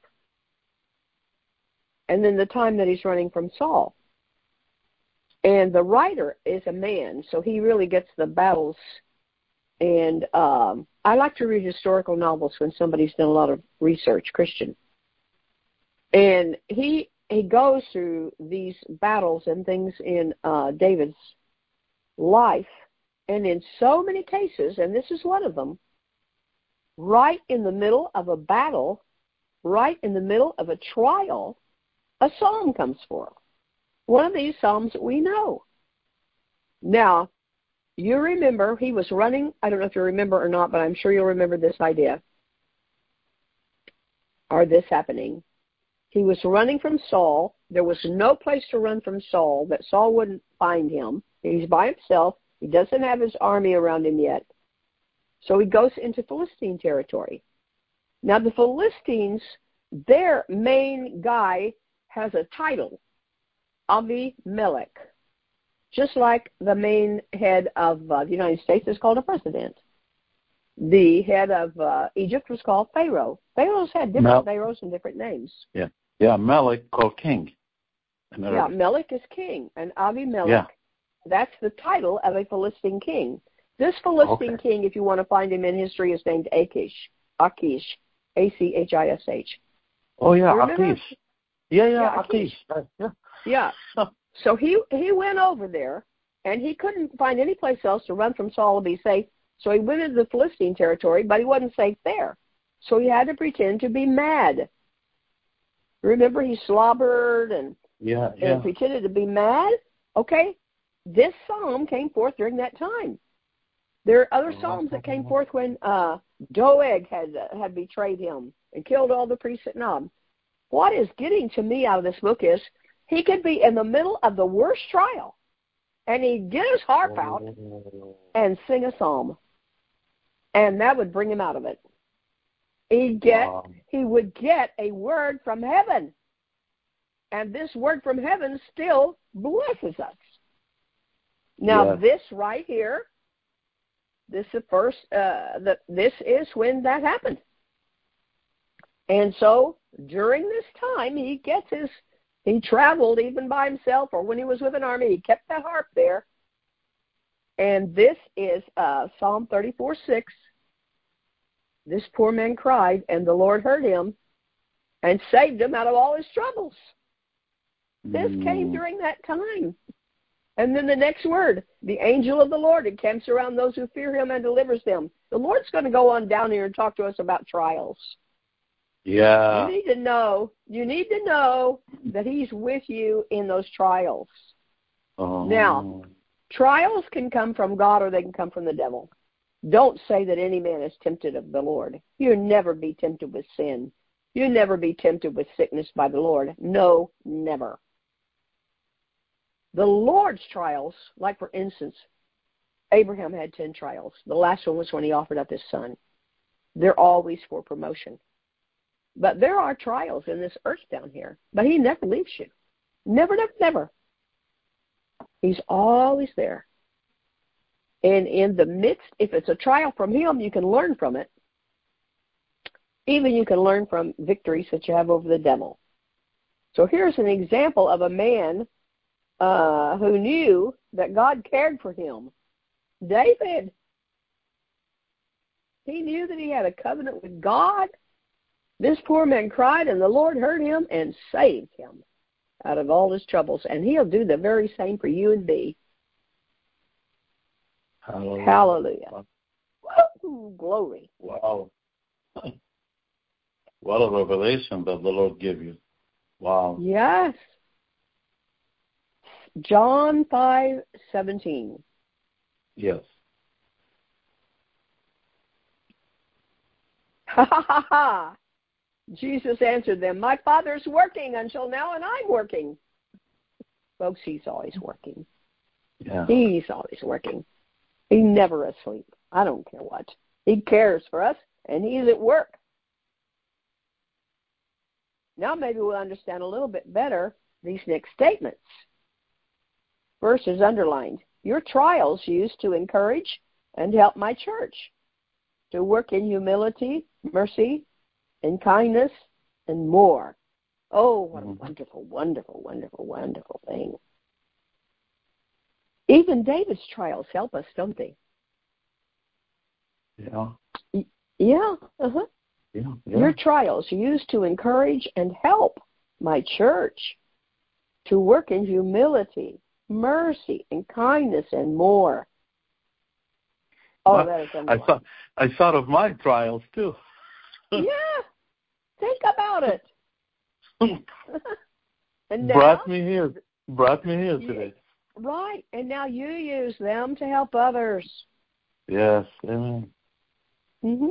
and then the time that he's running from Saul. And the writer is a man, so he really gets the battles. And um, I like to read historical novels when somebody's done a lot of research, Christian. And he he goes through these battles and things in uh, David's life, and in so many cases, and this is one of them, right in the middle of a battle, right in the middle of a trial, a psalm comes forth. One of these psalms that we know. Now, you remember he was running, I don't know if you remember or not, but I'm sure you'll remember this idea, or this happening. He was running from Saul. There was no place to run from Saul that Saul wouldn't find him. He's by himself. He doesn't have his army around him yet. So he goes into Philistine territory. Now the Philistines, their main guy has a title, Avimelech. Just like the main head of uh, the United States is called a president. The head of uh, Egypt was called Pharaoh. Pharaohs had different Mel- pharaohs and different names. Yeah, yeah, Melech called king. Yeah, Melech is king, and Avimelech, yeah. That's the title of a Philistine king. This Philistine okay. king, if you want to find him in history, is named Achish. Achish, A C H I S H. Oh yeah, Achish. Yeah, yeah, yeah Achish. Achish. Yeah. Yeah. So he he went over there, and he couldn't find any place else to run from Saul and be safe. So he went into the Philistine territory, but he wasn't safe there. So he had to pretend to be mad. Remember, he slobbered and, yeah, yeah. and pretended to be mad? Okay, this psalm came forth during that time. There are other psalms that came forth when uh, Doeg had uh, had betrayed him and killed all the priests at Nob. What is getting to me out of this book is he could be in the middle of the worst trial, and he'd get his harp out and sing a psalm, and that would bring him out of it. He'd get, wow. He would get a word from heaven, and this word from heaven still blesses us. Now, yeah. this right here, this is the first. Uh, the, this is when that happened, and so during this time, he gets his. He traveled even by himself, or when he was with an army, he kept that harp there. And this is uh, Psalm thirty-four six. This poor man cried, and the Lord heard him and saved him out of all his troubles. This mm. came during that time. And then the next word, the angel of the Lord encamps around those who fear him and delivers them. The Lord's going to go on down here and talk to us about trials. Yeah. You need to know, you need to know that he's with you in those trials. Oh. Now, trials can come from God or they can come from the devil. Don't say that any man is tempted of the Lord. You'll never be tempted with sin. You'll never be tempted with sickness by the Lord. No, never. The Lord's trials, like for instance, Abraham had ten trials. The last one was when he offered up his son. They're always for promotion. But there are trials in this earth down here. But he never leaves you. Never, never, never. He's always there. And in the midst, if it's a trial from him, you can learn from it. Even you can learn from victories that you have over the devil. So here's an example of a man uh, who knew that God cared for him. David. He knew that he had a covenant with God. This poor man cried, and the Lord heard him and saved him out of all his troubles. And he'll do the very same for you and me. Hallelujah. Hallelujah. Woo, glory. Wow. What a revelation that the Lord gave you. Wow. Yes. John five seventeen. Yes. Ha ha ha ha. Jesus answered them, my Father's working until now, and I'm working. Folks, he's always working. Yeah. He's always working. He's never asleep. I don't care what. He cares for us, and he's at work. Now maybe we'll understand a little bit better these next statements. First is underlined. Your trials used to encourage and help my church to work in humility, mercy, and kindness, and more. Oh, what a wonderful, wonderful, wonderful, wonderful thing. Even David's trials help us, don't they? Yeah. Yeah, uh-huh. Yeah, yeah. Your trials used to encourage and help my church to work in humility, mercy, and kindness, and more. Oh, Well, that is I underlined. thought I thought of my trials too. Yeah, think about it. And now, brought me here. Brought me here today. Right, and now you use them to help others. Yes, amen. Mm-hmm.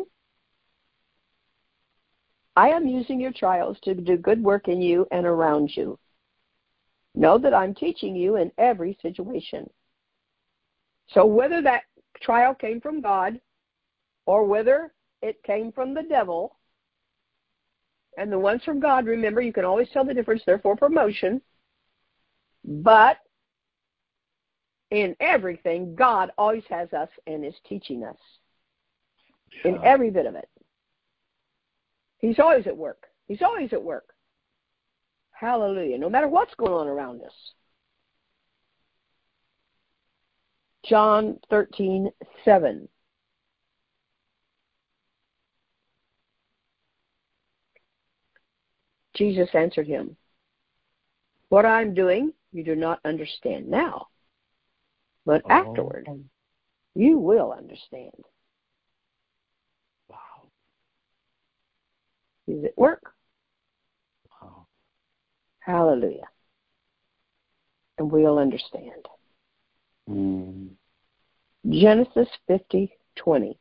I am using your trials to do good work in you and around you. Know that I'm teaching you in every situation. So whether that trial came from God or whether it came from the devil, and the ones from God, remember, you can always tell the difference. They're for promotion. But in everything, God always has us and is teaching us. Yeah. In every bit of it. He's always at work. He's always at work. Hallelujah. No matter what's going on around us. John thirteen seven. Jesus answered him, what I'm doing, you do not understand now. But oh. afterward, you will understand. Wow. He's at work. Wow. Hallelujah. And we'll understand. Mm. Genesis fifty twenty.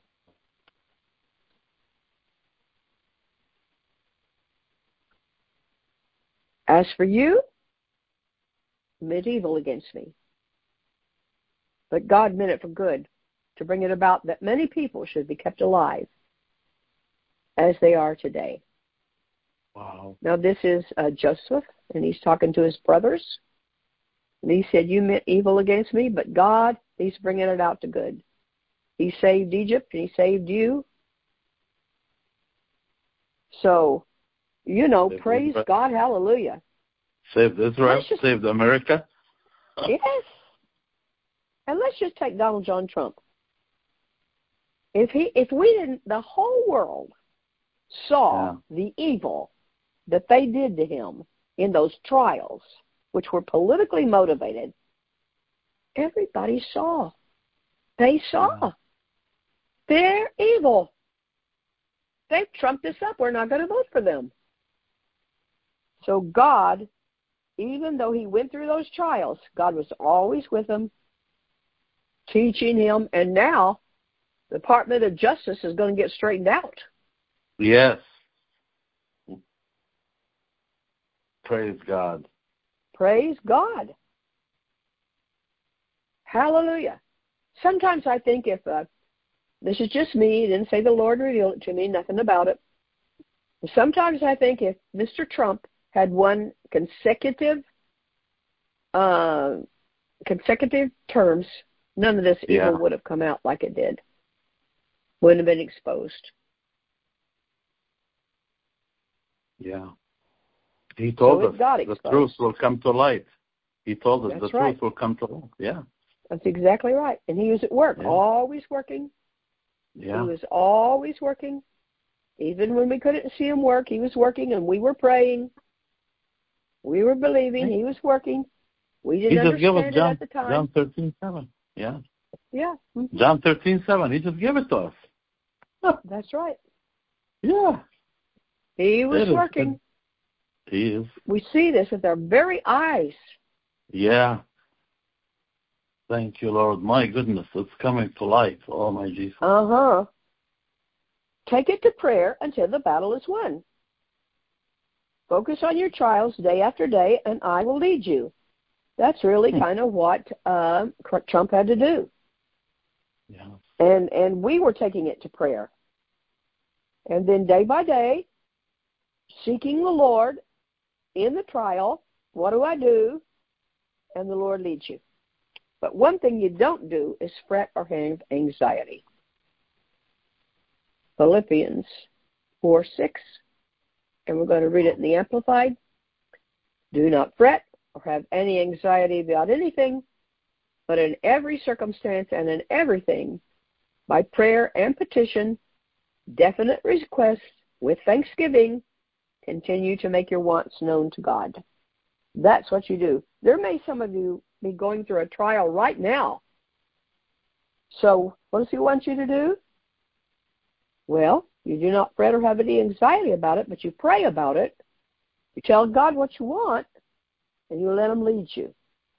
As for you, meant evil against me. But God meant it for good, to bring it about that many people should be kept alive as they are today. Wow. Now this is uh, Joseph, and he's talking to his brothers. And he said, you meant evil against me, but God, he's bringing it out to good. He saved Egypt, and he saved you. So, you know, Saved praise Israel. God, hallelujah. Saved Israel, just, saved America. Yes. And let's just take Donald John Trump. If he, if we didn't, the whole world saw yeah. the evil that they did to him in those trials, which were politically motivated, everybody saw. They saw. Yeah. They're evil. They've trumped us up. We're not going to vote for them. So God, even though he went through those trials, God was always with him, teaching him, and now the Department of Justice is going to get straightened out. Yes. Praise God. Praise God. Hallelujah. Sometimes I think if, uh, this is just me, didn't say the Lord revealed it to me, nothing about it. Sometimes I think if Mister Trump had won consecutive, uh, consecutive terms, none of this Yeah. evil would have come out like it did. Wouldn't have been exposed. Yeah. He told So us it got the exposed. truth will come to light. He told us That's the right. truth will come to light. Yeah. That's exactly right. And he was at work, Yeah. always working. Yeah. He was always working. Even when we couldn't see him work, he was working, and we were praying. We were believing. He was working. We He didn't just gave us understand it John, at the time. John thirteen seven. Yeah. Yeah. Mm-hmm. John thirteen seven. He just gave it to us. That's right. Yeah. He was It is. working. He is. We see this with our very eyes. Yeah. Thank you, Lord. My goodness, it's coming to light. Oh, my Jesus. Uh-huh. Take it to prayer until the battle is won. Focus on your trials day after day, and I will lead you. That's really Hmm. kind of what uh, Trump had to do. Yeah. And and we were taking it to prayer. And then day by day, seeking the Lord in the trial. What do I do? And the Lord leads you. But one thing you don't do is fret or have anxiety. Philippians four six, and we're going to read it in the Amplified. Do not fret or have any anxiety about anything, but in every circumstance and in everything, by prayer and petition, definite requests with thanksgiving, continue to make your wants known to God. That's what you do. There may some of you be going through a trial right now. So what does he want you to do? Well, you do not fret or have any anxiety about it, but you pray about it. You tell God what you want, and you let him lead you.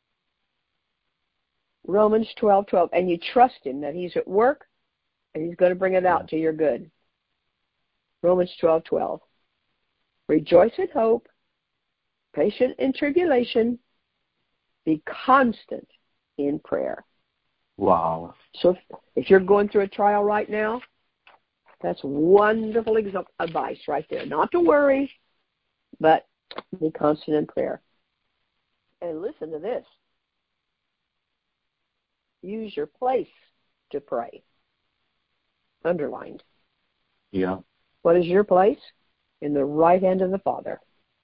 Romans twelve twelve, and you trust him that he's at work, and he's going to bring it out to your good. Romans twelve twelve. Rejoice in hope, patient in tribulation, be constant in prayer. Wow. So if, if you're going through a trial right now, that's wonderful ex- advice right there. Not to worry, but be constant in prayer. And listen to this. Use your place to pray. Underlined. Yeah. What is your place? In the right hand of the Father.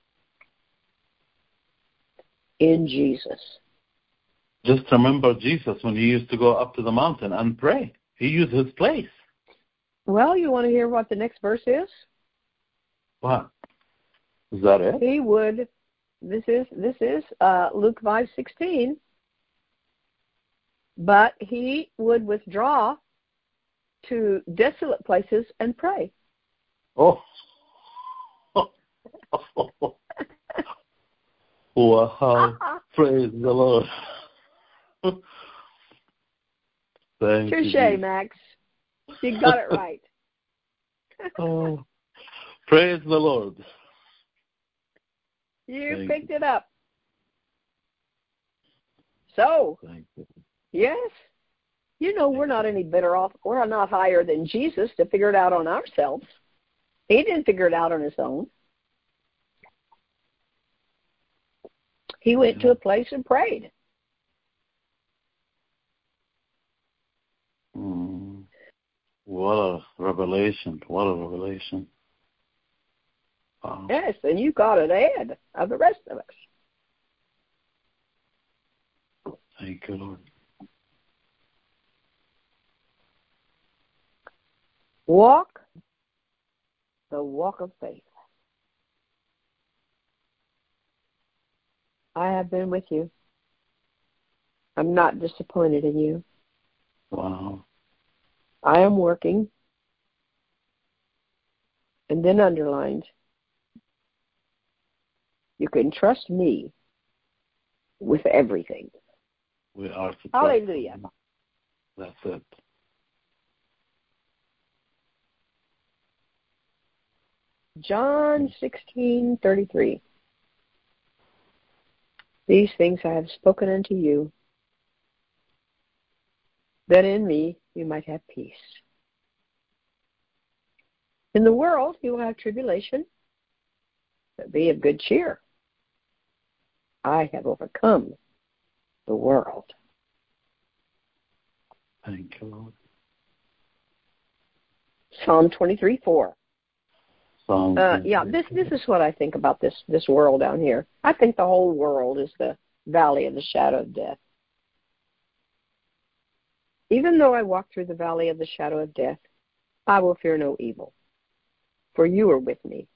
In Jesus. Just remember Jesus when he used to go up to the mountain and pray. He used his place. Well, you want to hear what the next verse is? What? Is that it? He would, this is this is uh, Luke five sixteen, but he would withdraw to desolate places and pray. Oh. Wow. Praise the Lord. Thank Touche, you. Max. You got it right. Oh, praise the Lord. You Thank picked it up. So, Thank you. yes, you know we're not any better off. We're not higher than Jesus to figure it out on ourselves. He didn't figure it out on his own. He went Yeah. to a place and prayed. Mm. What a revelation. What a revelation. Wow. Yes, and you got it ahead of the rest of us. Thank you, Lord. Walk the walk of faith. I have been with you. I'm not disappointed in you. Wow. I am working. And then underlined, you can trust me with everything. We are to Hallelujah. trust. That's it. John sixteen thirty-three. These things I have spoken unto you, that in me you might have peace. In the world you will have tribulation, but be of good cheer. I have overcome the world. Thank you, Lord. Psalm twenty-three four. Psalm Uh, yeah, this this is what I think about this this world down here. I think the whole world is the valley of the shadow of death. Even though I walk through the valley of the shadow of death, I will fear no evil, for you are with me.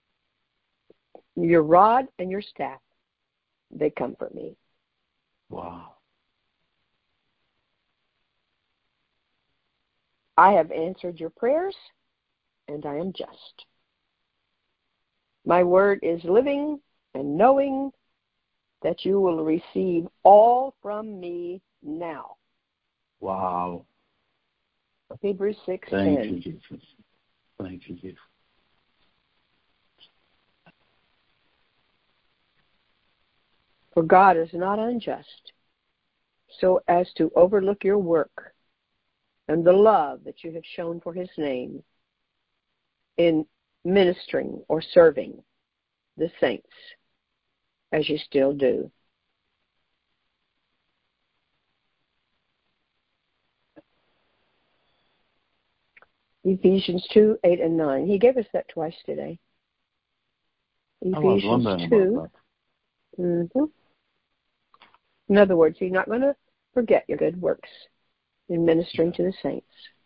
Your rod and your staff, they comfort me. Wow. I have answered your prayers, and I am just. My word is living and knowing that you will receive all from me now. Wow. Hebrews six Thank ten. you, Jesus. Thank you, Jesus. For God is not unjust, so as to overlook your work and the love that you have shown for his name in ministering or serving the saints, as you still do. Ephesians two, eight, and nine. He gave us that twice today. Ephesians I was wondering two. about that. Mm-hmm. In other words, you're not going to forget your good works in ministering to the saints.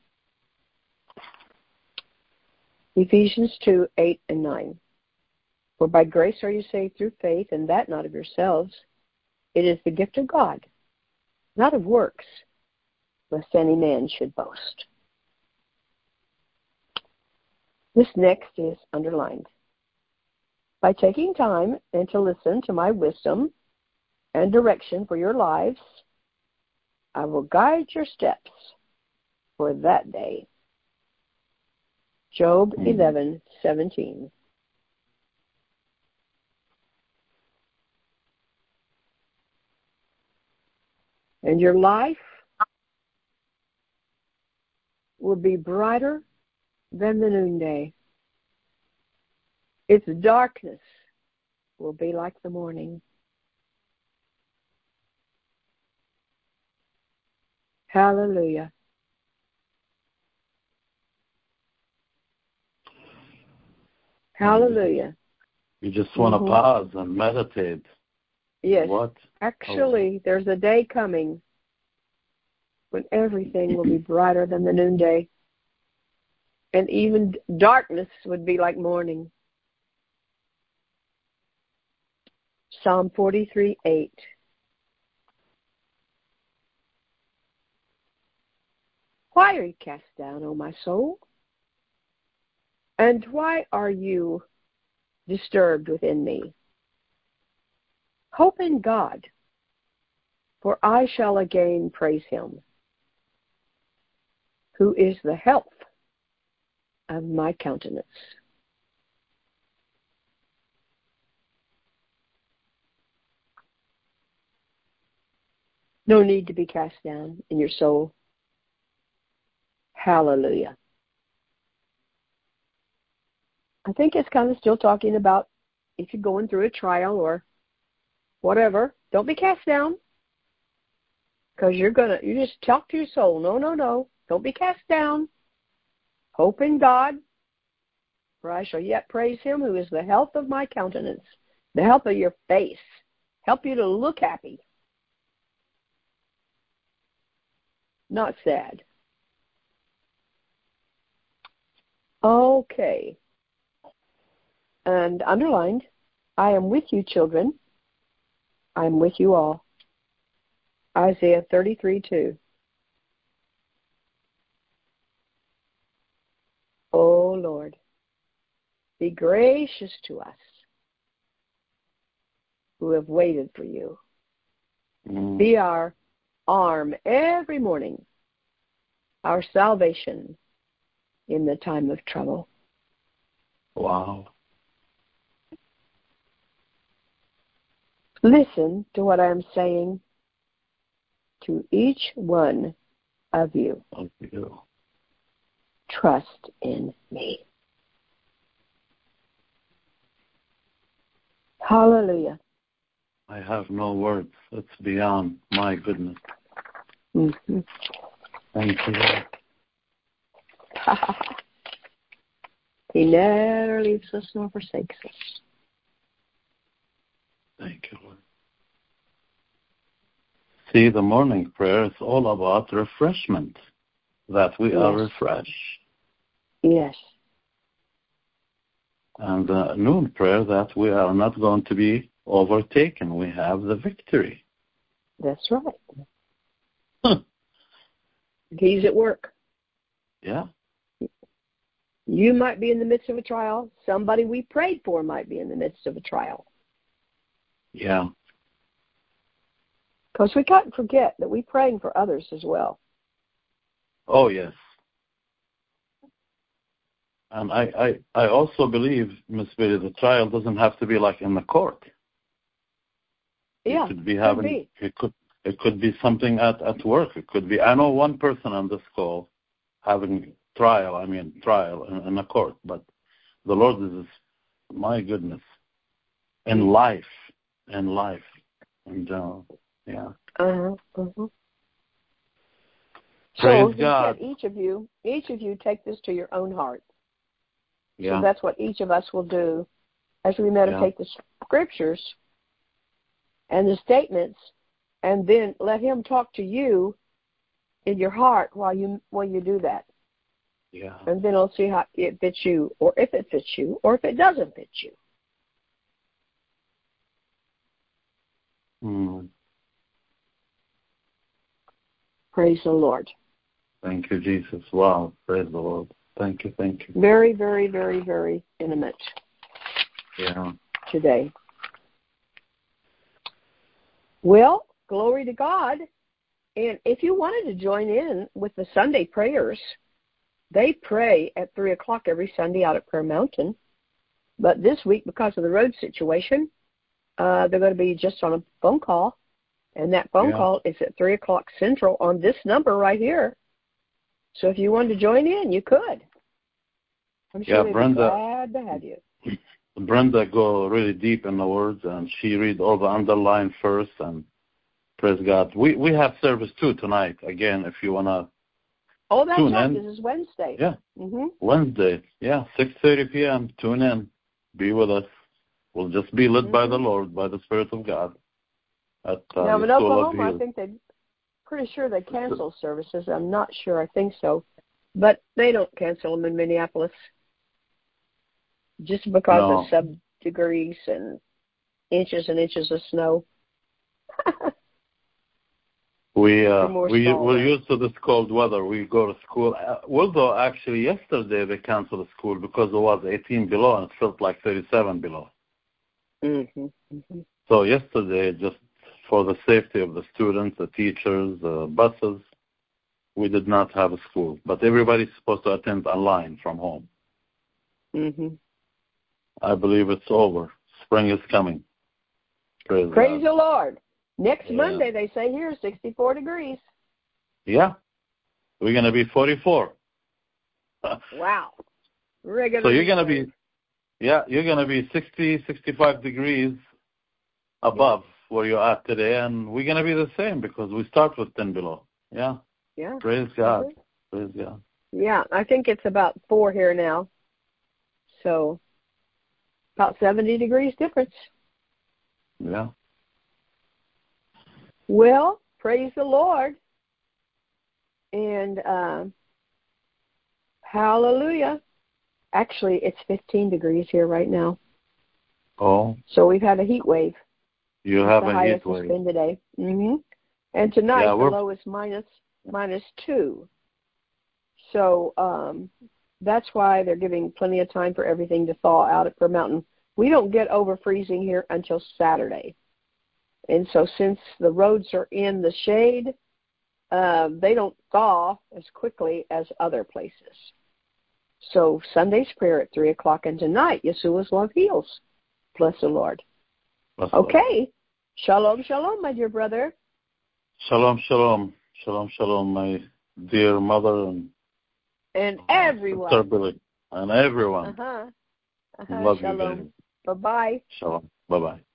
Ephesians two, eight, and nine. For by grace are you saved through faith, and that not of yourselves. It is the gift of God, not of works, lest any man should boast. This next is underlined. By taking time and to listen to my wisdom and direction for your lives, I will guide your steps for that day. Job eleven seventeen. And your life will be brighter than the noonday. Its darkness will be like the morning. Hallelujah. Hallelujah. You just want to Mhm. pause and meditate. Yes. What? Actually, there's a day coming when everything will be brighter than the noonday. And even darkness would be like morning. Psalm forty-three eight. Why are you cast down, O my soul? And why are you disturbed within me? Hope in God, for I shall again praise him, who is the health of my countenance. No need to be cast down in your soul. Hallelujah. I think it's kind of still talking about if you're going through a trial or whatever, don't be cast down. Because you're going to, you just talk to your soul. No, no, no. Don't be cast down. Hope in God, for I shall yet praise him who is the health of my countenance, the health of your face, help you to look happy, not sad. Okay. And underlined, I am with you, children. I am with you all. Isaiah thirty-three two. O Lord, be gracious to us who have waited for you. Mm. Be our arm every morning, our salvation in the time of trouble. Wow. Listen to what I am saying to each one of you. Of you. Trust in me. Hallelujah. I have no words. It's beyond my goodness. Mm-hmm. Thank you, Lord. He never leaves us nor forsakes us. Thank you, Lord. See, the morning prayer is all about refreshment, that we Yes. are refreshed. Yes. And the noon prayer, that we are not going to be overtaken. We have the victory. That's right. He's at work. Yeah. You might be in the midst of a trial. Somebody we prayed for might be in the midst of a trial. Yeah. Because we can't forget that we're praying for others as well. Oh, yes. And I, I, I also believe, Miss Billy, the trial doesn't have to be like in the court. Yeah, it could be could having be. it could it could be something at, at work. It could be. I know one person on this call having trial. I mean trial in, in a court, but the Lord is, my goodness, in life, in life, and uh, yeah. Uh-huh, uh-huh. Praise so he God. said, each of you, each of you take this to your own heart. Yeah. So that's what each of us will do as we meditate yeah. the scriptures and the statements, and then let him talk to you in your heart while you while you do that. Yeah. And then I'll see how it fits you, or if it fits you, or if it doesn't fit you. Mm. Praise the Lord. Thank you, Jesus. Wow. Praise the Lord. Thank you, thank you. Very, very, very, very intimate. Yeah. Today. Well, glory to God. And if you wanted to join in with the Sunday prayers, they pray at three o'clock every Sunday out at Prayer Mountain. But this week, because of the road situation, uh, they're going to be just on a phone call. And that phone yeah. call is at three o'clock Central on this number right here. So if you wanted to join in, you could. I'm sure yeah, they'd Brenda, be glad to have you. Brenda go really deep in the words, and she read all the underline first, and praise God. We we have service too tonight. Again, if you wanna. Oh, that's tune right. in. This is Wednesday. Yeah. Mm-hmm. Wednesday. Yeah, six thirty p.m. Tune in. Be with us. We'll just be led mm-hmm. by the Lord, by the Spirit of God. At, uh, now in Oklahoma, I think they pretty sure they cancel services. I'm not sure. I think so, but they don't cancel them in Minneapolis. Just because no. of sub degrees and inches and inches of snow. we uh, we we're used to this cold weather. We go to school. Uh, although actually yesterday they canceled the school because it was eighteen below and it felt like thirty-seven below. Mm-hmm. Mm-hmm. So yesterday, just for the safety of the students, the teachers, the buses, we did not have a school. But everybody's supposed to attend online from home. Mm-hmm. I believe it's over. Spring is coming. Praise, Praise God. the Lord. Next yeah. Monday, they say here, sixty-four degrees. Yeah. We're going to be forty-four. Wow. Regular so you're going to be, yeah, you're going to be sixty, sixty-five degrees above yeah. where you're at today, and we're going to be the same because we start with ten below. Yeah. Yeah. Praise God. Mm-hmm. Praise God. Yeah, I think it's about four here now. So about seventy degrees difference. Yeah. Well, praise the Lord. And uh, hallelujah. Actually, it's fifteen degrees here right now. Oh. So we've had a heat wave. You That's have the a highest heat wave. It's been today. Mm-hmm. And tonight, yeah, the low is minus, minus two. So um, that's why they're giving plenty of time for everything to thaw out at Prayer Mountain. We don't get over freezing here until Saturday. And so since the roads are in the shade, uh, they don't thaw as quickly as other places. So Sunday's prayer at three o'clock, and tonight, Yeshua's love heals. Bless the Lord. Bless okay. Lord. Shalom, shalom, my dear brother. Shalom, shalom. Shalom, shalom, my dear mother and and uh, everyone. Sister Billy and everyone. Uh-huh. Uh-huh. Love Shalom. you, baby. Bye-bye. Shalom. Bye-bye.